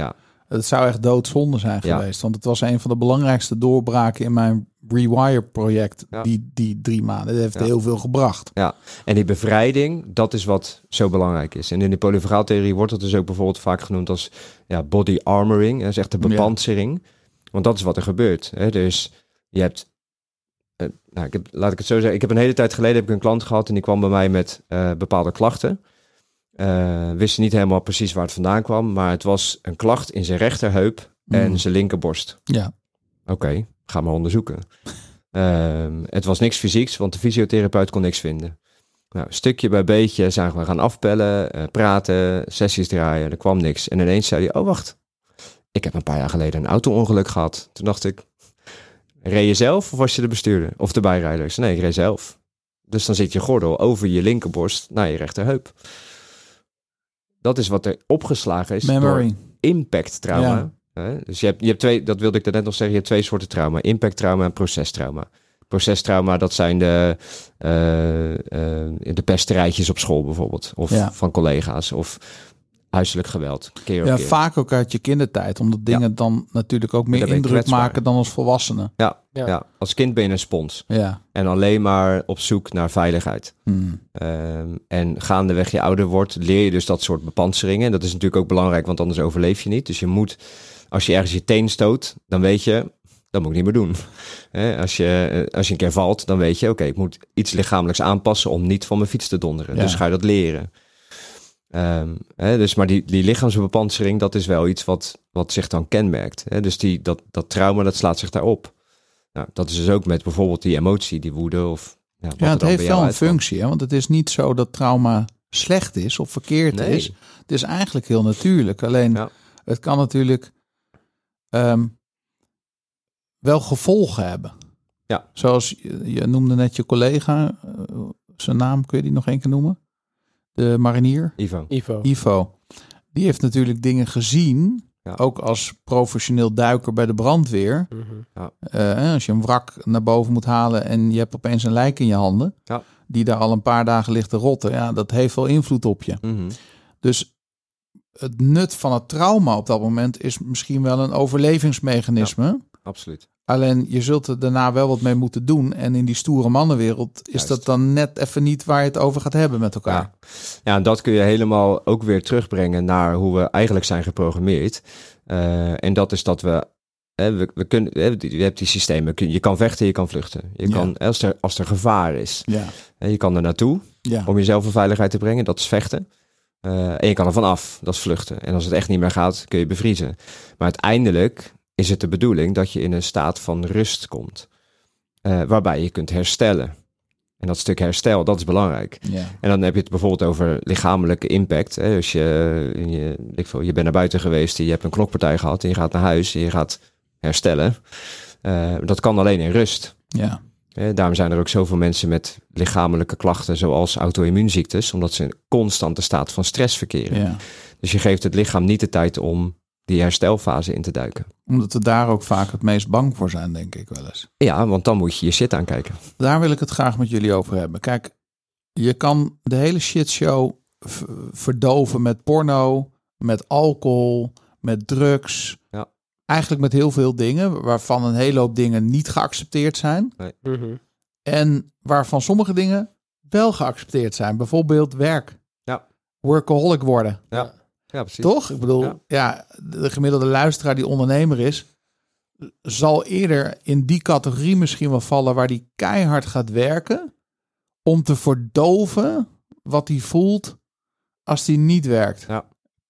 Het zou echt doodzonde zijn Ja. geweest. Want het was een van de belangrijkste doorbraken in mijn Rewire-project. Ja. Die, die drie maanden. Dat heeft Ja. heel veel gebracht. Ja, en die bevrijding, dat is wat zo belangrijk is. En in de polyvagaaltheorie wordt dat dus ook bijvoorbeeld vaak genoemd als ja, body armoring. Dat is echt de bepansering. Ja. Want dat is wat er gebeurt. Hè. Dus je hebt, uh, nou, ik heb, laat ik het zo zeggen. Ik heb een hele tijd geleden heb ik een klant gehad en die kwam bij mij met uh, bepaalde klachten. Uh, wist niet helemaal precies waar het vandaan kwam, maar het was een klacht in zijn rechterheup en mm. zijn linkerborst. Ja. Oké, okay, ga maar onderzoeken. Uh, het was niks fysieks, want de fysiotherapeut kon niks vinden. Nou, stukje bij beetje zijn we gaan afpellen, uh, praten, sessies draaien, er kwam niks. En ineens zei hij, oh wacht, ik heb een paar jaar geleden een auto-ongeluk gehad. Toen dacht ik, reed je zelf of was je de bestuurder? Of de bijrijder? Ik zei, nee, ik reed zelf. Dus dan zit je gordel over je linkerborst naar je rechterheup. Dat is wat er opgeslagen is Memory. door impact trauma. Ja. Dus je hebt, je hebt twee, dat wilde ik net nog zeggen, je hebt twee soorten trauma. Impact trauma en procestrauma. Procestrauma, dat zijn de, uh, uh, de pesterijtjes op school bijvoorbeeld. Of ja. van collega's. Of huiselijk geweld. Keer op ja, keer. Vaak ook uit je kindertijd. Omdat dingen ja. dan natuurlijk ook meer indruk maken dan als volwassenen. Ja, ja. ja, als kind ben je een spons. Ja. En alleen maar op zoek naar veiligheid. Hmm. Um, en gaandeweg je ouder wordt, leer je dus dat soort bepanseringen. En dat is natuurlijk ook belangrijk, want anders overleef je niet. Dus je moet, als je ergens je teen stoot, dan weet je, dat moet ik niet meer doen. He, als, je, als je een keer valt, dan weet je, oké, okay, ik moet iets lichamelijks aanpassen om niet van mijn fiets te donderen. Ja. Dus ga je dat leren. Um, he, dus maar die, die lichaamsbepansering, dat is wel iets wat, wat zich dan kenmerkt. He, dus die, dat, dat trauma, dat slaat zich daarop. Nou, dat is dus ook met bijvoorbeeld die emotie, die woede of... Ja, ja, het heeft wel een functie, hè? Want het is niet zo dat trauma slecht is of verkeerd nee. is. Het is eigenlijk heel natuurlijk. Alleen ja. het kan natuurlijk um, wel gevolgen hebben. Ja. Zoals je, je noemde net je collega, uh, zijn naam kun je die nog één keer noemen? De marinier? Ivo. Ivo. Ivo. Die heeft natuurlijk dingen gezien. Ja. Ook als professioneel duiker bij de brandweer. Mm-hmm. Ja. Uh, als je een wrak naar boven moet halen en je hebt opeens een lijk in je handen. Ja. Die daar al een paar dagen ligt te rotten. Ja, dat heeft wel invloed op je. Mm-hmm. Dus het nut van het trauma op dat moment is misschien wel een overlevingsmechanisme. Ja, absoluut. Alleen je zult er daarna wel wat mee moeten doen. En in die stoere mannenwereld is Juist. dat dan net even niet waar je het over gaat hebben met elkaar. Ja. ja, en dat kun je helemaal ook weer terugbrengen naar hoe we eigenlijk zijn geprogrammeerd. Uh, en dat is dat we, hè, we, we kunnen, hè, je hebt die systemen, je kan vechten, je kan vluchten. Je ja. kan, als er, als er gevaar is, ja. hè, je kan er naartoe ja. om jezelf in veiligheid te brengen, dat is vechten. Uh, en je kan er vanaf, dat is vluchten. En als het echt niet meer gaat, kun je bevriezen. Maar uiteindelijk is het de bedoeling dat je in een staat van rust komt. Uh, waarbij je kunt herstellen. En dat stuk herstel, dat is belangrijk. Ja. En dan heb je het bijvoorbeeld over lichamelijke impact. Hè. Als je, je, ik veel, je bent naar buiten geweest, je hebt een knokpartij gehad en je gaat naar huis en je gaat herstellen. Uh, dat kan alleen in rust. Ja. Uh, daarom zijn er ook zoveel mensen met lichamelijke klachten zoals auto-immuunziektes, omdat ze in een constante staat van stress verkeren. Ja. Dus je geeft het lichaam niet de tijd om die herstelfase in te duiken. Omdat we daar ook vaak het meest bang voor zijn, denk ik wel eens. Ja, want dan moet je je shit aankijken. Daar wil ik het graag met jullie over hebben. Kijk, je kan de hele shitshow v- verdoven met porno, met alcohol, met drugs. Ja. Eigenlijk met heel veel dingen, waarvan een hele hoop dingen niet geaccepteerd zijn. Nee. Mm-hmm. En waarvan sommige dingen wel geaccepteerd zijn. Bijvoorbeeld werk. Ja. Workaholic worden. Ja. Ja, precies. Toch? Ik bedoel, ja. ja, de gemiddelde luisteraar die ondernemer is, zal eerder in die categorie misschien wel vallen waar die keihard gaat werken om te verdoven wat hij voelt als hij niet werkt. Ja.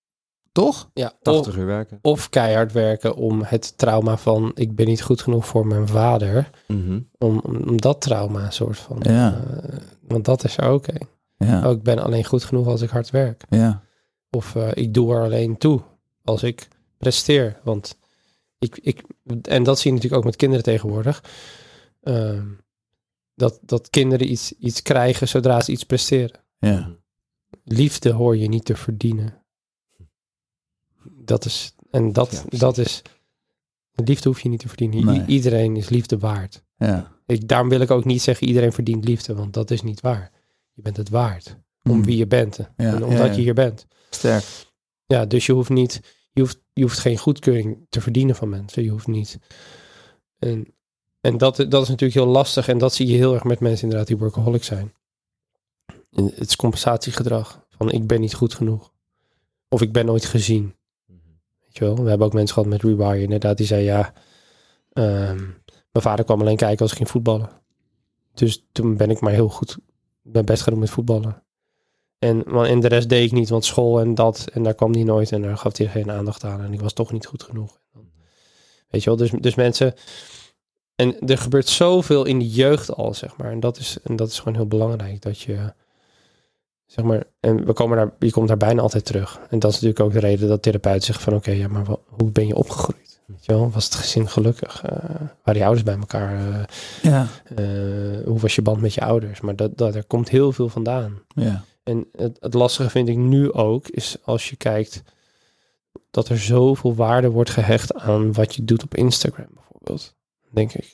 Toch? Ja, tachtig of, uur werken. Of keihard werken om het trauma van ik ben niet goed genoeg voor mijn vader. Mm-hmm. Om, om dat trauma een soort van... Ja. Uh, want dat is oké. Okay. Ja. Oh, ik ben alleen goed genoeg als ik hard werk. Ja. Of uh, ik doe er alleen toe als ik presteer. Want ik, ik, en dat zie je natuurlijk ook met kinderen tegenwoordig. Uh, dat, dat kinderen iets, iets krijgen zodra ze iets presteren. Ja. Liefde hoor je niet te verdienen. Dat is, en dat, ja, dat is, liefde hoef je niet te verdienen. Nee. I- iedereen is liefde waard. Ja. Ik, daarom wil ik ook niet zeggen iedereen verdient liefde, want dat is niet waar. Je bent het waard. Om Mm. wie je bent. Ja, en omdat ja, ja. je hier bent. Sterk. Ja, dus je hoeft niet, je hoeft, je hoeft geen goedkeuring te verdienen van mensen. Je hoeft niet. En, en dat, dat is natuurlijk heel lastig. En dat zie je heel erg met mensen inderdaad die workaholic zijn. En het is compensatiegedrag. Van ik ben niet goed genoeg. Of ik ben nooit gezien. Weet je wel? We hebben ook mensen gehad met Rewire. Inderdaad, die zei ja... Um, mijn vader kwam alleen kijken als ik ging voetballen. Dus toen ben ik maar heel goed... ben best gaan doen met voetballen. En, en de rest deed ik niet, want school en dat... en daar kwam hij nooit en daar gaf hij geen aandacht aan... en ik was toch niet goed genoeg. Weet je wel, dus, dus mensen... en er gebeurt zoveel in de jeugd al, zeg maar. En dat is, en dat is gewoon heel belangrijk, dat je... zeg maar, en we komen daar, je komt daar bijna altijd terug. En dat is natuurlijk ook de reden dat therapeuten zeggen van... oké, okay, ja, maar wat, hoe ben je opgegroeid? Weet je wel, was het gezin gelukkig? Uh, waren je ouders bij elkaar? Uh, ja. uh, hoe was je band met je ouders? Maar dat, dat, er komt heel veel vandaan. Ja. En het, het lastige vind ik nu ook... is als je kijkt... dat er zoveel waarde wordt gehecht aan... wat je doet op Instagram bijvoorbeeld. Denk ik.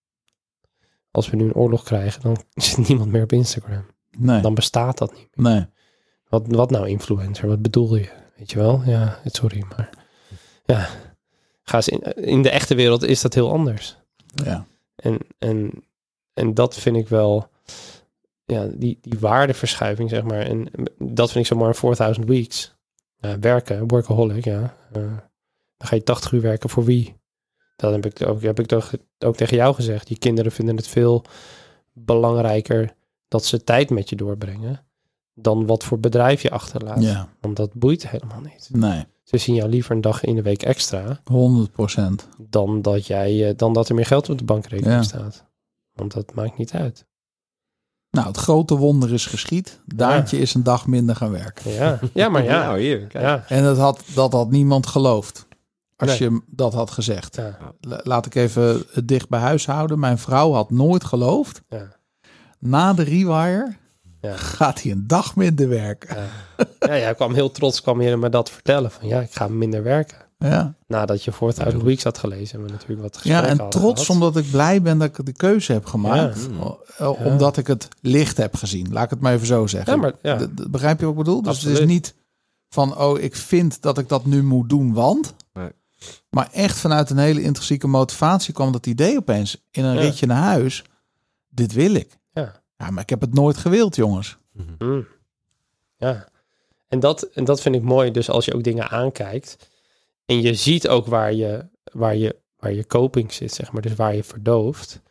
Als we nu een oorlog krijgen... dan zit niemand meer op Instagram. Nee. Dan bestaat dat niet meer. Nee. Wat, wat nou influencer? Wat bedoel je? Weet je wel? Ja, sorry, maar... ja... Ga eens in, in de echte wereld is dat heel anders. Ja. En, en, en dat vind ik wel, ja, die, die waardeverschuiving, zeg maar. En dat vind ik zo mooi aan fourduizend weeks. Uh, werken, workaholic, ja. Uh, dan ga je tachtig uur werken voor wie? Dat heb ik ook, heb ik toch ook tegen jou gezegd. Je kinderen vinden het veel belangrijker dat ze tijd met je doorbrengen dan wat voor bedrijf je achterlaat. Ja. Want dat boeit helemaal niet. Nee. Ze zien jou liever een dag in de week extra. honderd procent. Dan dat, jij, dan dat er meer geld op de bankrekening ja. staat. Want dat maakt niet uit. Nou, het grote wonder is geschied. Daantje ja. is een dag minder gaan werken. Ja, ja maar ja. Nou, hier, kijk. ja. En dat had, dat had niemand geloofd. Als Nee. je dat had gezegd. Ja. Laat ik even het dicht bij huis houden. Mijn vrouw had nooit geloofd. Ja. Na de Rewire Ja. gaat hij een dag minder werken. Ja. Ja, jij kwam heel trots kwam je me dat vertellen. Van ja, ik ga minder werken. Ja, Nadat je fourduizend weeks had gelezen. En we natuurlijk wat ja gesprekken en hadden trots gehad. omdat ik blij ben dat ik de keuze heb gemaakt. Ja. Uh, Omdat ik het licht heb gezien. Laat ik het maar even zo zeggen. Ja, maar, ja. D- d- begrijp je wat ik bedoel? Dus Absoluut. het is niet van, oh, ik vind dat ik dat nu moet doen, want... Nee. Maar echt vanuit een hele intrinsieke motivatie kwam dat idee opeens in een Ja. ritje naar huis. Dit wil ik. Ja. Ja, maar ik heb het nooit gewild, jongens. Mm. Ja. En dat, en dat vind ik mooi. Dus als je ook dingen aankijkt. En je ziet ook waar je, waar je, waar je coping zit, zeg maar. Dus waar je verdooft.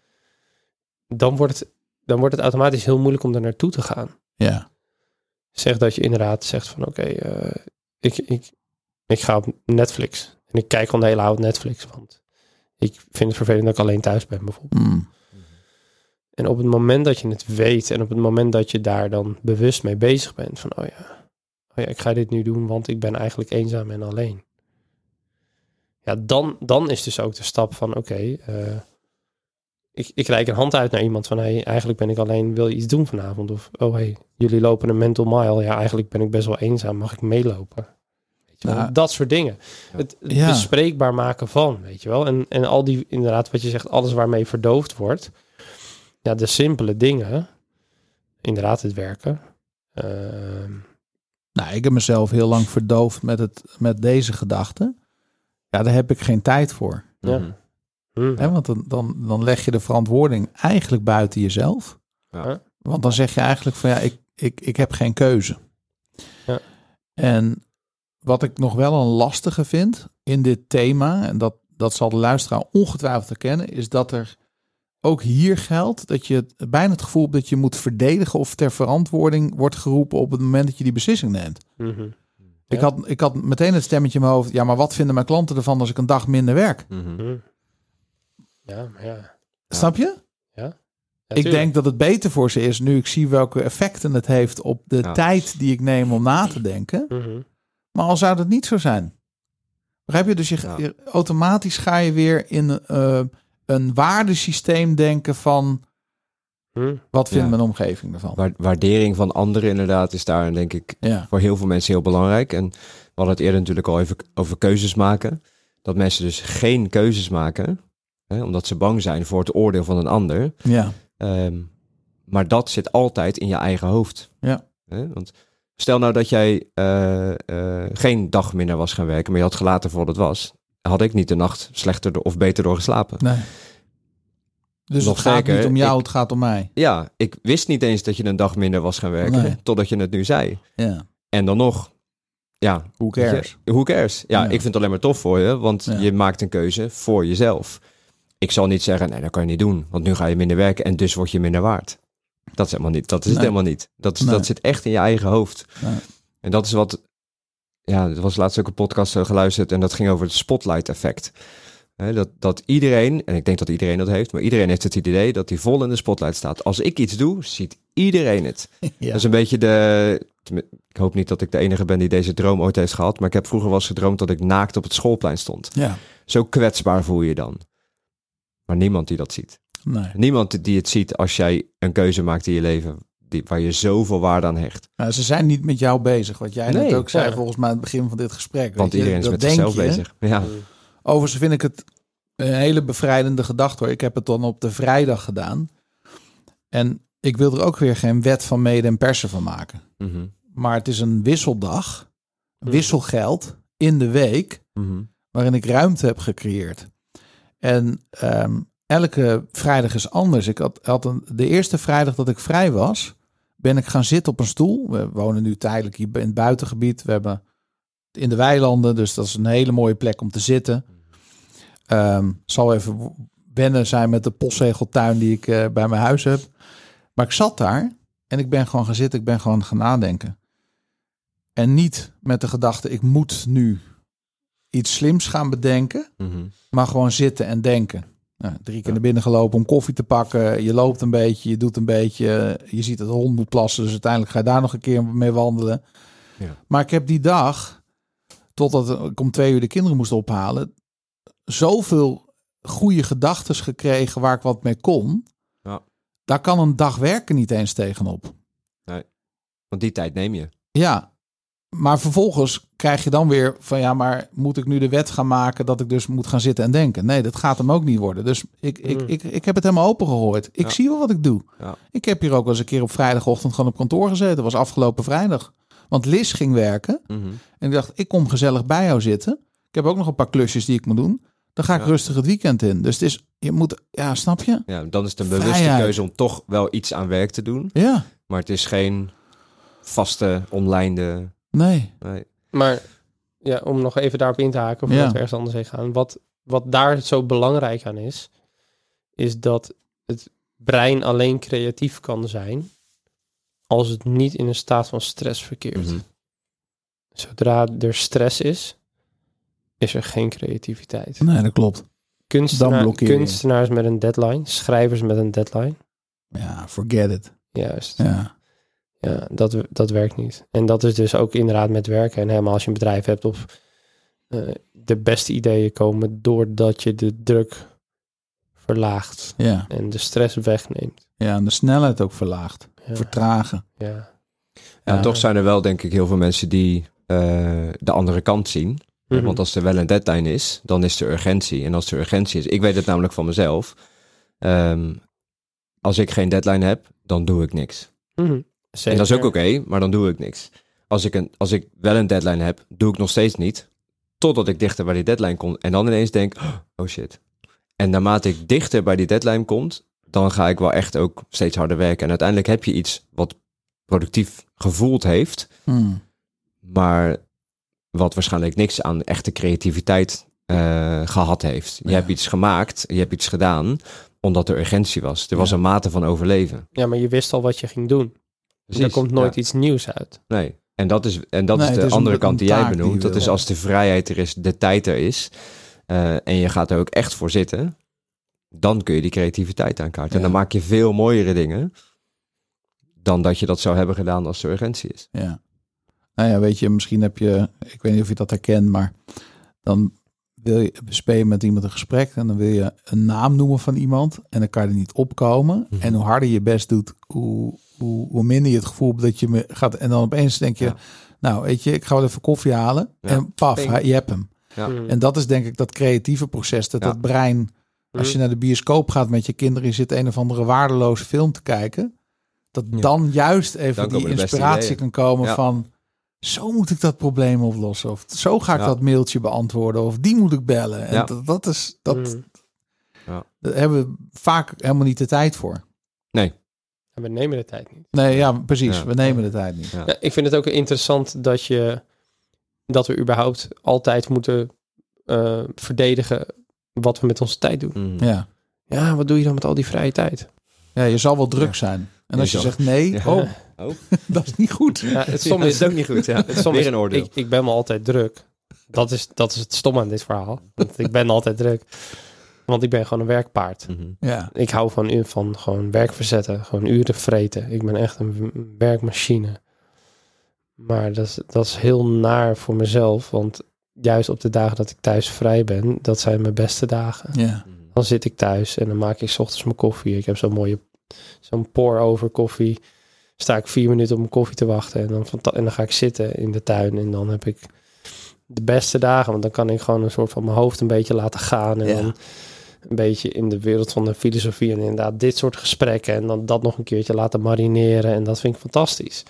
Dan wordt het, dan wordt het automatisch heel moeilijk om er naartoe te gaan. Ja. Zeg dat je inderdaad zegt van oké, okay, uh, ik, ik, ik ga op Netflix. En ik kijk gewoon de hele oude Netflix. Want ik vind het vervelend dat ik alleen thuis ben bijvoorbeeld. Mm. En op het moment dat je het weet en op het moment dat je daar dan bewust mee bezig bent van oh ja, oh ja, ik ga dit nu doen, want ik ben eigenlijk eenzaam en alleen. Ja, dan, dan is dus ook de stap van oké, okay, uh, ik, ik reik een hand uit naar iemand van hey, eigenlijk ben ik alleen, wil je iets doen vanavond? Of oh hey, jullie lopen een mental mile, ja eigenlijk ben ik best wel eenzaam, mag ik meelopen? Weet je wel? Nou, dat soort dingen. Ja. Het, het Ja. bespreekbaar maken van, weet je wel. En, en al die, inderdaad wat je zegt, alles waarmee verdoofd wordt. Ja, de simpele dingen. Inderdaad, het werken. Uh, Nou, ik heb mezelf heel lang verdoofd met, het, met deze gedachte. Ja, daar heb ik geen tijd voor. ja. Mhm. Hmm. Hè? Want dan, dan, dan leg je de verantwoording eigenlijk buiten jezelf. Ja. Want dan zeg je eigenlijk van ja, ik, ik, ik heb geen keuze. Ja. En wat ik nog wel een lastige vind in dit thema, en dat, dat zal de luisteraar ongetwijfeld herkennen, is dat er ook hier geldt dat je het, bijna het gevoel hebt dat je moet verdedigen of ter verantwoording wordt geroepen op het moment dat je die beslissing neemt. Mm-hmm. Ik, Ja. had, ik had meteen het stemmetje in mijn hoofd, ja, maar wat vinden mijn klanten ervan als ik een dag minder werk? Mhm. Hmm. Ja, maar ja. Snap je? Ja, Ik tuurlijk. denk dat het beter voor ze is nu ik zie welke effecten het heeft op de Ja. tijd die ik neem om na te denken. Mhm. Maar al zou dat niet zo zijn. Begrijp je? Dus je, Ja. je- automatisch ga je weer in uh, een waardesysteem denken van Hmm. wat vindt Ja. mijn omgeving ervan? Wa- waardering van anderen inderdaad is daar denk ik Ja, voor heel veel mensen heel belangrijk. En we hadden het eerder natuurlijk al even over keuzes maken. Dat mensen dus geen keuzes maken, hè, omdat ze bang zijn voor het oordeel van een ander. ja, Um, maar dat zit altijd in je eigen hoofd. Ja. Hè? Want Stel nou dat jij uh, uh, geen dag minder was gaan werken, maar je had gelaten voor het was. Had ik niet de nacht slechter of beter door geslapen. Nee. Dus Nog het gaat sterker, niet om jou, ik, het gaat om mij. Ja, ik wist niet eens dat je een dag minder was gaan werken, Nee. totdat je het nu zei. Ja. En dan nog, ja. Who cares? Je, who cares? Ja, Ja. ik vind het alleen maar tof voor je, want Ja. je maakt een keuze voor jezelf. Ik zal niet zeggen, nee, dat kan je niet doen, want nu ga je minder werken en dus word je minder waard. Dat is helemaal niet. Dat is Nee. het helemaal niet. Dat, is, Nee. dat zit echt in je eigen hoofd. Nee. En dat is wat, ja, er was laatst ook een podcast uh, geluisterd en dat ging over het spotlight effect. He, dat, dat iedereen, en ik denk dat iedereen dat heeft, maar iedereen heeft het idee dat hij vol in de spotlight staat. Als ik iets doe, ziet iedereen het. Ja. Dat is een beetje de, ik hoop niet dat ik de enige ben die deze droom ooit heeft gehad, maar ik heb vroeger wel eens gedroomd dat ik naakt op het schoolplein stond. Ja. Zo kwetsbaar voel je je dan. Maar niemand die dat ziet. Nee. Niemand die het ziet als jij een keuze maakt in je leven die, waar je zoveel waarde aan hecht. Nou, ze zijn niet met jou bezig. Wat jij Nee, net ook zei ja. volgens mij aan het begin van dit gesprek. Want weet je, iedereen is dat met denk zichzelf je. bezig. Ja. Overigens vind ik het een hele bevrijdende gedachte hoor. Ik heb het dan op de vrijdag gedaan. En ik wil er ook weer geen wet van mede en persen van maken. Mhm. Maar het is een wisseldag. Wisselgeld in de week. Mhm. Waarin ik ruimte heb gecreëerd. En um, elke vrijdag is anders. Ik had, had een, de eerste vrijdag dat ik vrij was, ben ik gaan zitten op een stoel. We wonen nu tijdelijk hier in het buitengebied. We hebben in de weilanden, dus dat is een hele mooie plek om te zitten. Um, zal even wennen zijn met de postzegeltuin die ik uh, bij mijn huis heb. Maar ik zat daar en ik ben gewoon gaan zitten. Ik ben gewoon gaan nadenken. En niet met de gedachte, ik moet nu iets slims gaan bedenken, Mhm. maar gewoon zitten en denken. Nou, drie keer naar binnen gelopen om koffie te pakken. Je loopt een beetje, je doet een beetje. Je ziet dat de hond moet plassen, dus uiteindelijk ga je daar nog een keer mee wandelen. Ja. Maar ik heb die dag, totdat ik om twee uur de kinderen moest ophalen, zoveel goede gedachten gekregen waar ik wat mee kon. Ja. Daar kan een dag werken niet eens tegenop. Want die tijd neem je. Ja, maar vervolgens krijg je dan weer van ja, maar moet ik nu de wet gaan maken dat ik dus moet gaan zitten en denken? Nee, dat gaat hem ook niet worden. Dus ik, ik, Mm. ik, ik heb het helemaal open gegooid. Ik Ja. zie wel wat ik doe. Ja. Ik heb hier ook wel eens een keer op vrijdagochtend gewoon op kantoor gezeten. Dat was afgelopen vrijdag. Want Liz ging werken Mhm. en ik dacht, ik kom gezellig bij jou zitten. Ik heb ook nog een paar klusjes die ik moet doen. Dan ga ik Ja. rustig het weekend in. Dus het is, je moet, ja, snap je? Ja, dan is het een bewuste Vrijheid. keuze om toch wel iets aan werk te doen. Ja, Maar het is geen vaste, online... nee. Nee. Maar ja, om nog even daarop in te haken, voordat Ja. we ergens anders heen gaan. Wat, wat daar zo belangrijk aan is, is dat het brein alleen creatief kan zijn als het niet in een staat van stress verkeert. Mhm. Zodra er stress is, is er geen creativiteit. Nee, dat klopt. Dan Kunstenaar, blokkeer je. kunstenaars met een deadline, schrijvers met een deadline. Ja, forget it. Juist. Ja, Ja, dat, dat werkt niet. En dat is dus ook inderdaad met werken. En helemaal als je een bedrijf hebt of uh, de beste ideeën komen doordat je de druk verlaagt ja. en de stress wegneemt. Ja, en de snelheid ook verlaagt. Ja, Vertragen. ja. Ja, Ja. toch zijn er wel denk ik heel veel mensen die uh, de andere kant zien. Mhm. Want als er wel een deadline is, dan is er urgentie. En als er urgentie is, ik weet het namelijk van mezelf. Um, als ik geen deadline heb, dan doe ik niks. Mhm. En dat is ook oké, okay, maar dan doe ik niks. Als ik, een, als ik wel een deadline heb, doe ik nog steeds niet. Totdat ik dichter bij die deadline kom. En dan ineens denk, oh shit. En naarmate ik dichter bij die deadline kom, dan ga ik wel echt ook steeds harder werken. En uiteindelijk heb je iets wat productief gevoeld heeft. Hmm. Maar wat waarschijnlijk niks aan echte creativiteit uh, gehad heeft. Je Ja. hebt iets gemaakt, je hebt iets gedaan, omdat er urgentie was. Er was Ja. een mate van overleven. Ja, maar je wist al wat je ging doen. Precies, Er komt nooit ja. iets nieuws uit. Nee, en dat is, en dat Nee, is het de is een- andere een kant die jij taak die benoemt. je Dat wil. is als de vrijheid er is, de tijd er is, uh, en je gaat er ook echt voor zitten, dan kun je die creativiteit aankaarten. Ja. En dan maak je veel mooiere dingen dan dat je dat zou hebben gedaan als er urgentie is. Ja. Nou ja, weet je, misschien heb je, ik weet niet of je dat herkent, maar dan wil je, speel je met iemand een gesprek en dan wil je een naam noemen van iemand en dan kan je er niet opkomen. Mhm. En hoe harder je best doet, hoe, hoe, hoe minder je het gevoel hebt dat je me gaat. En dan opeens denk je, Ja. nou weet je, ik ga wel even koffie halen Ja. en paf, Ping. hij- je hebt hem. Ja. Mhm. En dat is denk ik dat creatieve proces, dat Ja. dat brein, als je Mhm. naar de bioscoop gaat met je kinderen, je zit een of andere waardeloze film te kijken, Dat Ja. dan juist even Dan die komen de beste inspiratie ideeën. kan komen Ja. van... Zo moet ik dat probleem oplossen. Of zo ga ik Ja. dat mailtje beantwoorden. Of die moet ik bellen. En Ja. dat, dat is... Dat, Mm. Ja. Daar hebben we vaak helemaal niet de tijd voor. Nee. En we nemen de tijd niet. Nee, ja, precies. Ja. We nemen de tijd niet. Ja. Ja, ik vind het ook interessant dat je dat we überhaupt altijd moeten uh, verdedigen wat we met onze tijd doen. Mhm. Ja. Ja, wat doe je dan met al die vrije tijd? Ja, je zal wel druk Ja. zijn. En Je als je zal- zegt nee, Ja. oh, Oh. dat is niet goed. Ja, het Ja, stomme dat is, is ook niet goed. Ja. het stomme Weer is een oordeel. ik, ik ben me altijd druk. Dat is, dat is het stomme aan dit verhaal. Want ik ben altijd druk. Want ik ben gewoon een werkpaard. Mhm. Ja, Ik hou van, van gewoon werk verzetten. Gewoon uren vreten. Ik ben echt een w- werkmachine. Maar dat is, dat is heel naar voor mezelf. Want juist op de dagen dat ik thuis vrij ben, dat zijn mijn beste dagen. ja. Dan zit ik thuis en dan maak ik 's ochtends mijn koffie. Ik heb zo'n mooie, zo'n pour-over koffie. Sta ik vier minuten op mijn koffie te wachten. En dan, fanta- en dan ga ik zitten in de tuin. En dan heb ik de beste dagen. Want dan kan ik gewoon een soort van mijn hoofd een beetje laten gaan. En Ja. dan een beetje in de wereld van de filosofie. En inderdaad dit soort gesprekken. En dan dat nog een keertje laten marineren. En dat vind ik fantastisch.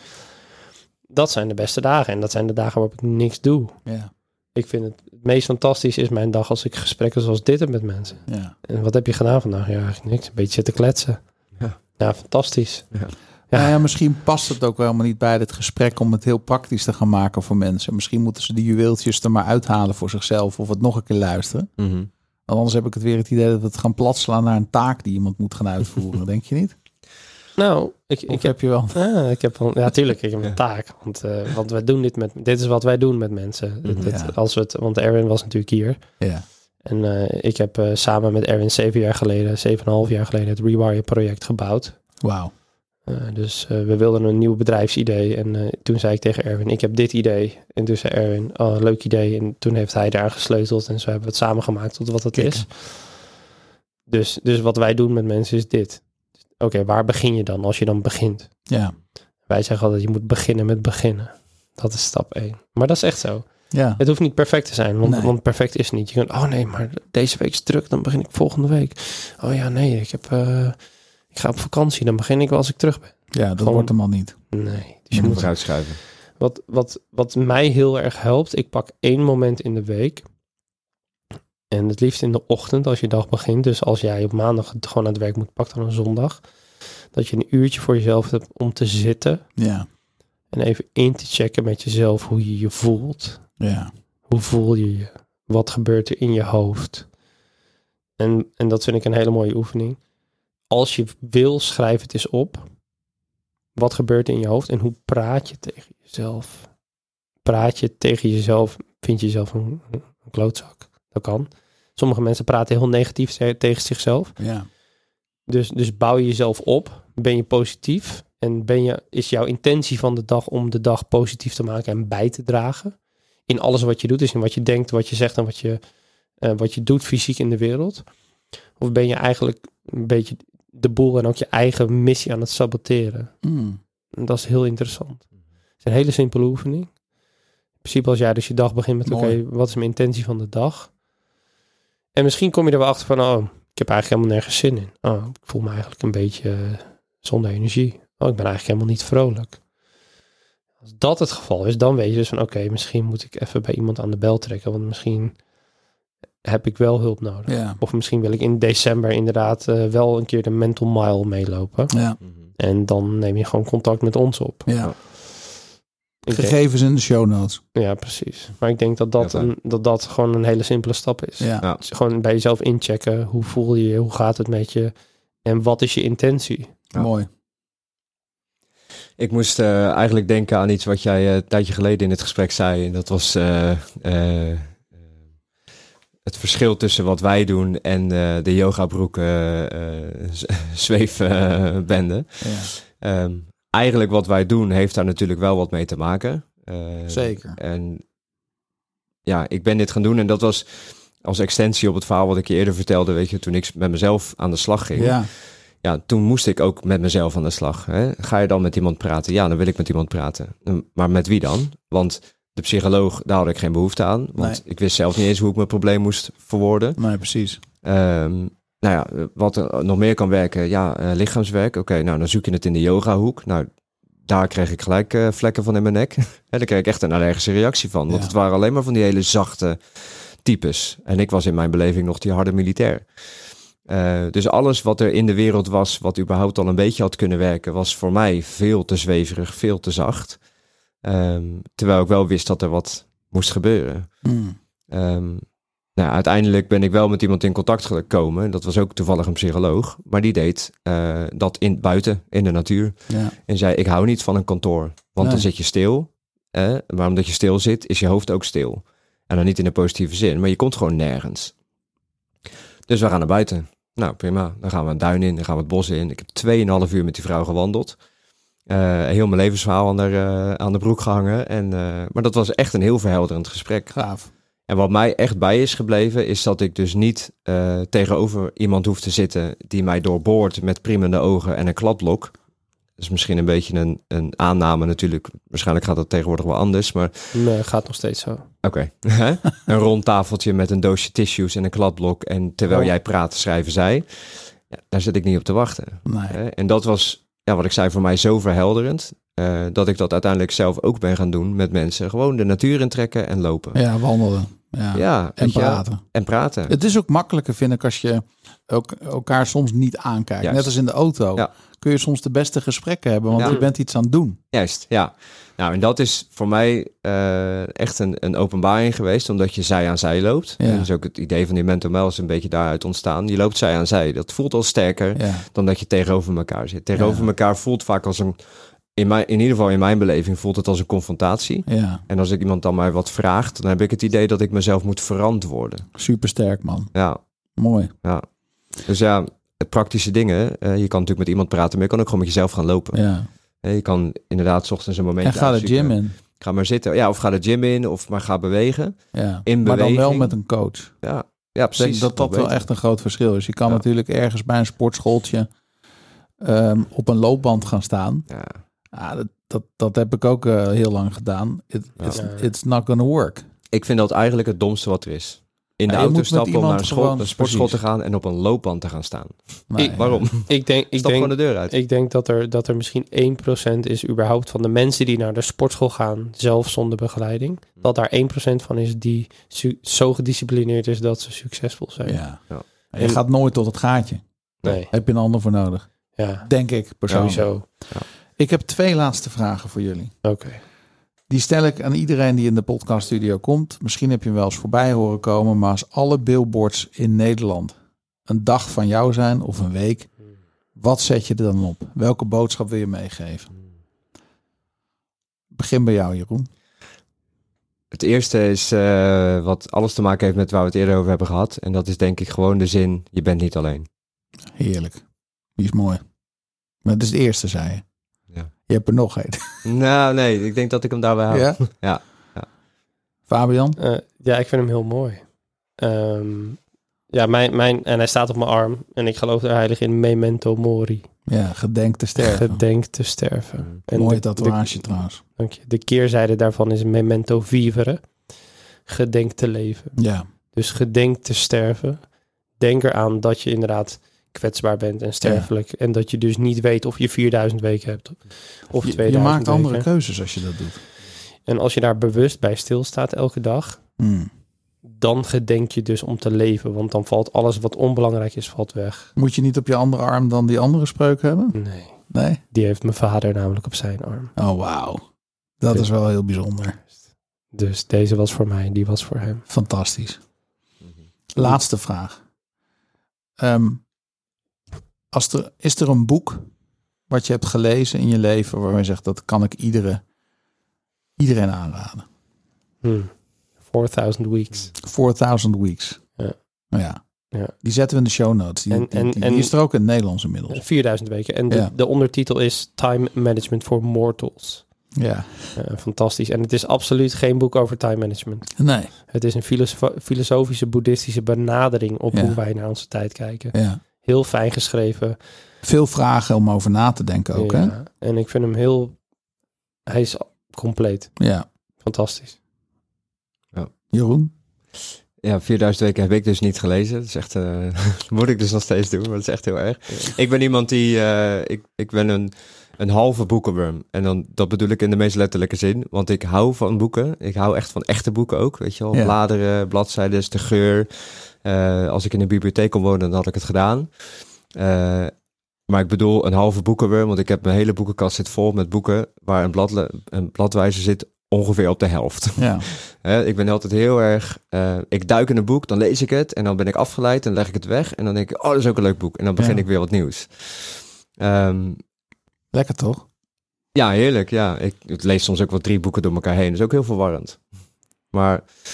Dat zijn de beste dagen. En dat zijn de dagen waarop ik niks doe. Ja, Ik vind het, het meest fantastisch is mijn dag als ik gesprekken zoals dit heb met mensen. ja. En wat heb je gedaan vandaag? Ja, eigenlijk niks. Een beetje zitten kletsen. Ja. Ja, fantastisch. Ja. Ja. Nou ja, misschien past het ook wel helemaal niet bij dit gesprek om het heel praktisch te gaan maken voor mensen. Misschien moeten ze die juweeltjes er maar uithalen voor zichzelf of het nog een keer luisteren. Mhm. Want anders heb ik het weer het idee dat we het gaan platslaan naar een taak die iemand moet gaan uitvoeren. Denk je niet? Nou, ik, Of ik heb... heb je wel... Ja, ik heb wel, ja, tuurlijk, ik heb een Ja. taak. Want, eh, want wij doen dit met... Dit is wat wij doen met mensen. Mhm. Dit- Ja. als we het, want Erwin was natuurlijk hier. Ja, En eh, ik heb eh, samen met Erwin zeven jaar geleden, zeven en een half jaar geleden, het Rewire project gebouwd. wauw. Uh, dus uh, we wilden een nieuw bedrijfsidee. En uh, toen zei ik tegen Erwin, ik heb dit idee. En toen zei Erwin, oh, leuk idee. En toen heeft hij daar gesleuteld. En zo hebben we het samengemaakt tot wat het Kijk. is. Dus, dus wat wij doen met mensen is dit. Oké, okay, waar begin je dan als je dan begint? Ja, Wij zeggen altijd, je moet beginnen met beginnen. Dat is stap één. Maar dat is echt zo. ja. Het hoeft niet perfect te zijn, want, Nee. want perfect is niet. Je kunt, oh nee, maar deze week is druk, dan begin ik volgende week. Oh ja, nee, ik, heb, uh, ik ga op vakantie, dan begin ik wel als ik terug ben. Ja, dat Gewoon- wordt hem al niet. Nee, dus Je je moet moet... eruit schuiven. Wat, wat, wat mij heel erg helpt, ik pak één moment in de week. En het liefst in de ochtend als je dag begint. Dus als jij op maandag gewoon aan het werk moet, pak dan een zondag. Dat je een uurtje voor jezelf hebt om te zitten. Ja, En even in te checken met jezelf hoe je je voelt. ja, Hoe voel je je? Wat gebeurt er in je hoofd? En, en dat vind ik een hele mooie oefening. Als je wil, schrijf het eens op. Wat gebeurt er in je hoofd en hoe praat je tegen jezelf? Praat je tegen jezelf, vind je jezelf een, een klootzak? Dat kan. Sommige mensen praten heel negatief te- tegen zichzelf. ja. Dus, dus bouw je jezelf op. Ben je positief? En ben je, is jouw intentie van de dag om de dag positief te maken en bij te dragen? In alles wat je doet, dus in wat je denkt, wat je zegt en wat je, uh, wat je doet fysiek in de wereld? Of ben je eigenlijk een beetje de boel en ook je eigen missie aan het saboteren? Mm. En dat is heel interessant. Het is een hele simpele oefening. In principe als jij dus je dag begint met, oké, Mooi. wat is mijn intentie van de dag? En misschien kom je er wel achter van, oh, ik heb eigenlijk helemaal nergens zin in. Oh, ik voel me eigenlijk een beetje uh, zonder energie. Oh, ik ben eigenlijk helemaal niet vrolijk. Als dat het geval is, dan weet je dus van, oké, okay, misschien moet ik even bij iemand aan de bel trekken, want misschien heb ik wel hulp nodig. Ja, Of misschien wil ik in december inderdaad uh, wel een keer de mental mile meelopen. ja, Mhm. En dan neem je gewoon contact met ons op. ja. Ik denk- Gegevens in de show notes. ja, precies. Maar ik denk dat dat, Ja, een, dat dat gewoon een hele simpele stap is. Ja, Ja. Dus gewoon bij jezelf inchecken. Hoe voel je je? Hoe gaat het met je? En wat is je intentie? Ja. mooi. Ik moest uh, eigenlijk denken aan iets wat jij uh, een tijdje geleden in het gesprek zei. En dat was uh, uh, het verschil tussen wat wij doen en uh, de yogabroek uh, uh, zweefbende. Ja, Um, eigenlijk wat wij doen heeft daar natuurlijk wel wat mee te maken. Uh, zeker. En ja, ik ben dit gaan doen en dat was als extensie op het verhaal wat ik je eerder vertelde. Weet je, toen ik met mezelf aan de slag ging. Ja, Ja, toen moest ik ook met mezelf aan de slag. Hè? Ga je dan met iemand praten? Ja, dan wil ik met iemand praten. Maar met wie dan? Want de psycholoog, daar had ik geen behoefte aan. Want Nee. ik wist zelf niet eens hoe ik mijn probleem moest verwoorden. nee, precies. Um, nou ja, wat er nog meer kan werken, ja, uh, lichaamswerk. Oké, okay, nou dan zoek je het in de yogahoek. Nou, daar kreeg ik gelijk uh, vlekken van in mijn nek. Daar kreeg ik echt een allergische reactie van. Want ja. het waren alleen maar van die hele zachte types. En ik was in mijn beleving nog die harde militair. Uh, dus alles wat er in de wereld was, wat überhaupt al een beetje had kunnen werken, was voor mij veel te zweverig, veel te zacht. Um, terwijl ik wel wist dat er wat moest gebeuren. Mm. Um, nou, uiteindelijk ben ik wel met iemand in contact gekomen. Dat was ook toevallig een psycholoog. Maar die deed uh, dat in, buiten, in de natuur. Ja. En zei, ik hou niet van een kantoor. Want nee. dan zit je stil. Eh, maar omdat je stil zit, is je hoofd ook stil. En dan niet in de positieve zin. Maar je komt gewoon nergens. Dus we gaan naar buiten. Nou, prima. Dan gaan we een duin in. Dan gaan we het bos in. Ik heb tweeënhalf uur met die vrouw gewandeld. Uh, heel mijn levensverhaal aan de, uh, aan de broek gehangen. En, uh, maar dat was echt een heel verhelderend gesprek. Gaaf. En wat mij echt bij is gebleven, is dat ik dus niet uh, tegenover iemand hoef te zitten die mij doorboort met priemende ogen en een kladblok. Dat is misschien een beetje een, een aanname natuurlijk. Waarschijnlijk gaat dat tegenwoordig wel anders, maar... Nee, gaat nog steeds zo. Oké. Okay. Een rond tafeltje met een doosje tissues en een kladblok. En terwijl oh. jij praat, schrijven zij. Ja, daar zit ik niet op te wachten. Nee. En dat was, ja, wat ik zei, voor mij zo verhelderend. Uh, dat ik dat uiteindelijk zelf ook ben gaan doen met mensen. Gewoon de natuur intrekken en lopen. Ja, wandelen. Ja, ja en praten. Ja, en praten. Het is ook makkelijker, vind ik, als je ook elkaar soms niet aankijkt. Juist. Net als in de auto. Ja. Kun je soms de beste gesprekken hebben, want ja. je bent iets aan het doen. Juist, ja. Nou, en dat is voor mij uh, echt een, een openbaring geweest, omdat je zij aan zij loopt. Ja. En dus ook het idee van die mental mel is een beetje daaruit ontstaan. Je loopt zij aan zij. Dat voelt al sterker ja. dan dat je tegenover elkaar zit. Tegenover ja. elkaar voelt vaak als een... In, mijn, in ieder geval in mijn beleving voelt het als een confrontatie. Ja. En als ik iemand dan maar wat vraagt, dan heb ik het idee dat ik mezelf moet verantwoorden. Supersterk, man. Ja. Mooi. Ja. Dus ja, praktische dingen. Uh, je kan natuurlijk met iemand praten, maar je kan ook gewoon met jezelf gaan lopen. Ja. Uh, je kan inderdaad 's ochtends een momentje En ga de gym in. Ga maar zitten. Ja, of ga de gym in, of maar ga bewegen. Ja. In maar beweging. dan wel met een coach. Ja, ja precies. Ik denk dat dat wel beter. echt een groot verschil is. Je kan ja. natuurlijk ergens bij een sportschooltje um, op een loopband gaan staan. Ja. Ah, dat, dat, dat heb ik ook uh, heel lang gedaan. It, Ja. it's, it's not gonna work. Ik vind dat eigenlijk het domste wat er is. In de Ja, je auto moet met stappen om iemand naar een, school, gewoon- een sportschool precies. te gaan en op een loopband te gaan staan. Nee, Ik- waarom? Ik denk, ik Stap denk, gewoon de deur uit. ik denk dat, er, dat er misschien één procent is überhaupt van de mensen die naar de sportschool gaan, zelf zonder begeleiding. Dat daar één procent van is die su- zo gedisciplineerd is dat ze succesvol zijn. Ja. Ja. En je gaat nooit tot het gaatje. Nee. Heb je een ander voor nodig. Ja, Denk ik persoonlijk. sowieso. Ik heb twee laatste vragen voor jullie. Oké. Die stel ik aan iedereen die in de podcaststudio komt. Misschien heb je hem wel eens voorbij horen komen. Maar als alle billboards in Nederland een dag van jou zijn of een week. Wat zet je er dan op? Welke boodschap wil je meegeven? Begin bij jou, Jeroen. Het eerste is uh, wat alles te maken heeft met waar we het eerder over hebben gehad. En dat is denk ik gewoon de zin, je bent niet alleen. Heerlijk. Die is mooi. Maar dat is het eerste, zei je. Ja. Je hebt er nog een. Nou nee, ik denk dat ik hem daarbij hou. Ja? Ja. Fabian? Uh, ja, ik vind hem heel mooi. Um, ja, mijn, mijn, en hij staat op mijn arm. En ik geloof er heilig in, memento mori. Ja, gedenk te sterven. Gedenk te sterven. En Mooi de- tatoeage de- trouwens. Dank je. De keerzijde daarvan is memento vivere. Gedenk te leven. Ja. Dus gedenk te sterven. Denk eraan dat je inderdaad kwetsbaar bent en sterfelijk. En dat je dus niet weet of je vierduizend weken hebt. Of Je, je tweeduizend maakt andere weken. keuzes als je dat doet. En als je daar bewust bij stilstaat elke dag, Hmm. dan gedenk je dus om te leven. Want dan valt alles wat onbelangrijk is, valt weg. Moet je niet op je andere arm dan die andere spreuk hebben? Nee, Nee? die heeft mijn vader namelijk op zijn arm. Oh, wauw. Dat is wel heel bijzonder. Dus deze was voor mij en die was voor hem. Fantastisch. Laatste vraag. Um, als er, is er een boek wat je hebt gelezen in je leven waarvan je zegt dat kan ik iedere, iedereen aanraden? Hmm. fourduizend weeks. fourduizend Weeks. Ja. Nou ja. Ja. Die zetten we in de show notes. Die, En- die, en- die, en- die is er ook in het Nederlands inmiddels. vierduizend weken. En de, Ja. de ondertitel is Time Management for Mortals. Ja. Uh, fantastisch. En het is absoluut geen boek over time management. Nee. Het is een filosofo- filosofische, boeddhistische benadering op Ja. hoe wij naar onze tijd kijken. Ja. Heel fijn geschreven. Veel vragen om over na te denken ook, hè? Ja. En ik vind hem heel... Hij is compleet. Ja. Fantastisch. Jeroen? Ja, vierduizend weken heb ik dus niet gelezen. Dat is echt, uh, moet ik dus nog steeds doen, maar dat is echt heel erg. Ja. Ik ben iemand die, uh, ik, ik ben een, een halve boekenworm. En dan, dat bedoel ik in de meest letterlijke zin. Want ik hou van boeken. Ik hou echt van echte boeken ook, weet je wel. Ja. Bladeren, bladzijden, de geur. Uh, als ik in een bibliotheek kon wonen, dan had ik het gedaan. Uh, maar ik bedoel een halve boekenworm, want ik heb mijn hele boekenkast zit vol met boeken waar een, blad, een bladwijzer zit ongeveer op de helft. Ja. uh, ik ben altijd heel erg... Uh, ik duik in een boek, dan lees ik het en dan ben ik afgeleid en leg ik het weg. En dan denk ik, oh, dat is ook een leuk boek. En dan begin ja. ik weer wat nieuws. Um, Lekker toch? Ja, heerlijk. Ja. Ik, ik lees soms ook wel drie boeken door elkaar heen. Dat is ook heel verwarrend. Maar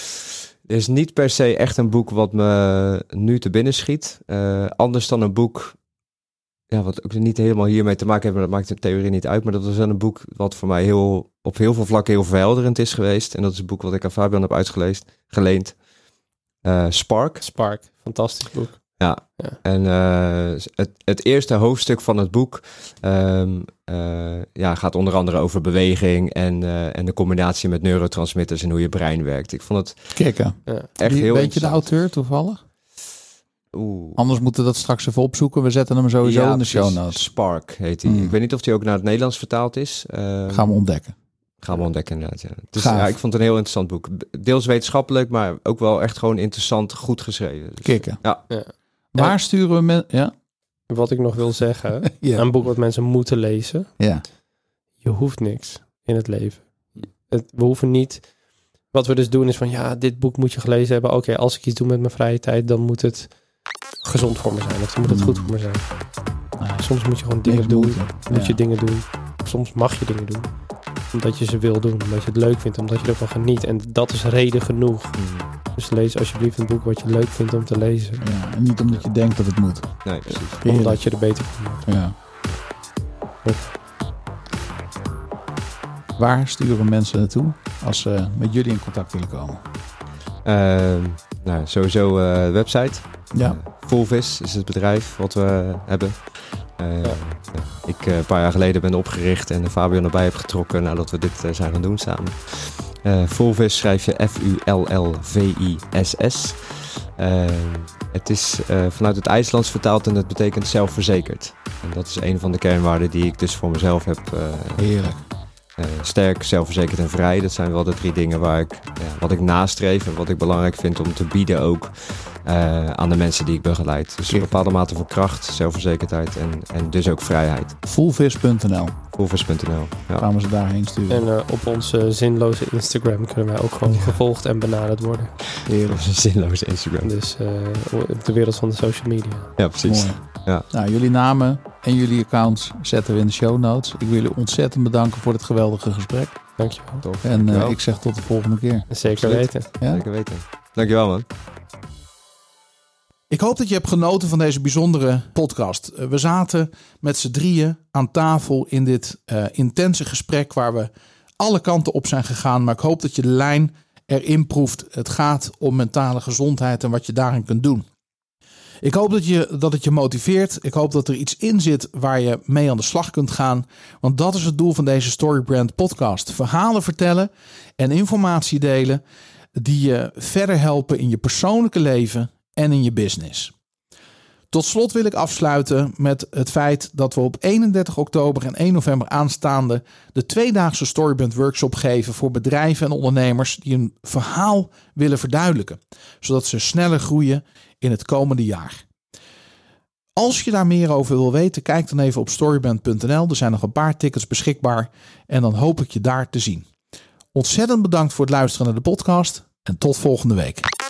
er is niet per se echt een boek wat me nu te binnen schiet. Uh, anders dan een boek... Ja, wat ook niet helemaal hiermee te maken heeft, maar dat maakt de theorie niet uit. Maar dat was wel een boek wat voor mij heel op heel veel vlakken heel verhelderend is geweest. En dat is een boek wat ik aan Fabian heb uitgeleend, geleend. Uh, Spark. Spark, fantastisch boek. Ja, ja. En uh, het, het eerste hoofdstuk van het boek um, uh, ja, gaat onder andere over beweging en, uh, en de combinatie met neurotransmitters en hoe je brein werkt. Ik vond het Kikken. Ja. echt heel Weet je de auteur toevallig? Oeh. Anders moeten we dat straks even opzoeken. We zetten hem sowieso ja, in de show notes. Spark heet hij. Mm. Ik weet niet of hij ook naar het Nederlands vertaald is. Uh, gaan we ontdekken. Gaan we ontdekken inderdaad, ja. Dus, ja, ik vond het een heel interessant boek. Deels wetenschappelijk, maar ook wel echt gewoon interessant, goed geschreven. Dus, Kikken. Ja. ja. Waar en, sturen we... Met, ja? Wat ik nog wil zeggen, ja. een boek wat mensen moeten lezen. Ja. Je hoeft niks in het leven. Het, we hoeven niet... Wat we dus doen is van, ja, dit boek moet je gelezen hebben. Oké, okay, als ik iets doe met mijn vrije tijd, dan moet het gezond voor me zijn. Of dan moet het goed voor me zijn. Nou, soms moet je gewoon dingen doen. Moet ja. je dingen doen. Soms mag je dingen doen. Omdat je ze wil doen. Omdat je het leuk vindt. Omdat je ervan geniet. En dat is reden genoeg. Mm. Dus lees alsjeblieft een boek wat je leuk vindt om te lezen. Ja, en niet omdat je denkt dat het moet. Nee, precies. Ja, omdat je er beter van wordt. Ja. Ja. Waar sturen mensen naartoe als ze met jullie in contact willen komen? Uh, nou, sowieso uh, website. Ja. Uh, Fullvis is het bedrijf wat we hebben. Uh, ja. Ik uh, een paar jaar geleden ben opgericht en Fabian erbij heb getrokken nadat we dit uh, zijn gaan doen samen. Uh, Fullvis schrijf je F U L L V I S S. Uh, het is uh, vanuit het IJslands vertaald en dat betekent zelfverzekerd. En dat is een van de kernwaarden die ik dus voor mezelf heb. Uh, Heerlijk. Uh, sterk, zelfverzekerd en vrij. Dat zijn wel de drie dingen waar ik, ja, wat ik nastreef en wat ik belangrijk vind om te bieden ook uh, aan de mensen die ik begeleid. Dus een bepaalde mate van kracht, zelfverzekerdheid en, en dus ook vrijheid. Fullvis punt n l Fullvis punt n l Ja. Gaan we ze daarheen sturen. En uh, op onze zinloze Instagram kunnen wij ook gewoon ja. gevolgd en benaderd worden. Heerlijk. Zinloze Instagram. Dus uh, op de wereld van de social media. Ja, precies. Mooi. Ja. Nou, jullie namen en jullie accounts zetten we in de show notes. Ik wil jullie ontzettend bedanken voor dit geweldige gesprek. Dankjewel. Tof. En uh, ik zeg tot de volgende keer. Zeker weten. Ja? Zeker weten. Dankjewel, man. Ik hoop dat je hebt genoten van deze bijzondere podcast. We zaten met z'n drieën aan tafel in dit uh, intense gesprek waar we alle kanten op zijn gegaan. Maar ik hoop dat je de lijn erin proeft. Het gaat om mentale gezondheid en wat je daarin kunt doen. Ik hoop dat, je, dat het je motiveert. Ik hoop dat er iets in zit waar je mee aan de slag kunt gaan. Want dat is het doel van deze Storybrand podcast. Verhalen vertellen en informatie delen die je verder helpen in je persoonlijke leven en in je business. Tot slot wil ik afsluiten met het feit dat we op eenendertig oktober en één november aanstaande de tweedaagse Storybrand workshop geven voor bedrijven en ondernemers die een verhaal willen verduidelijken, zodat ze sneller groeien in het komende jaar. Als je daar meer over wil weten, kijk dan even op storybrand punt n l. Er zijn nog een paar tickets beschikbaar en dan hoop ik je daar te zien. Ontzettend bedankt voor het luisteren naar de podcast en tot volgende week.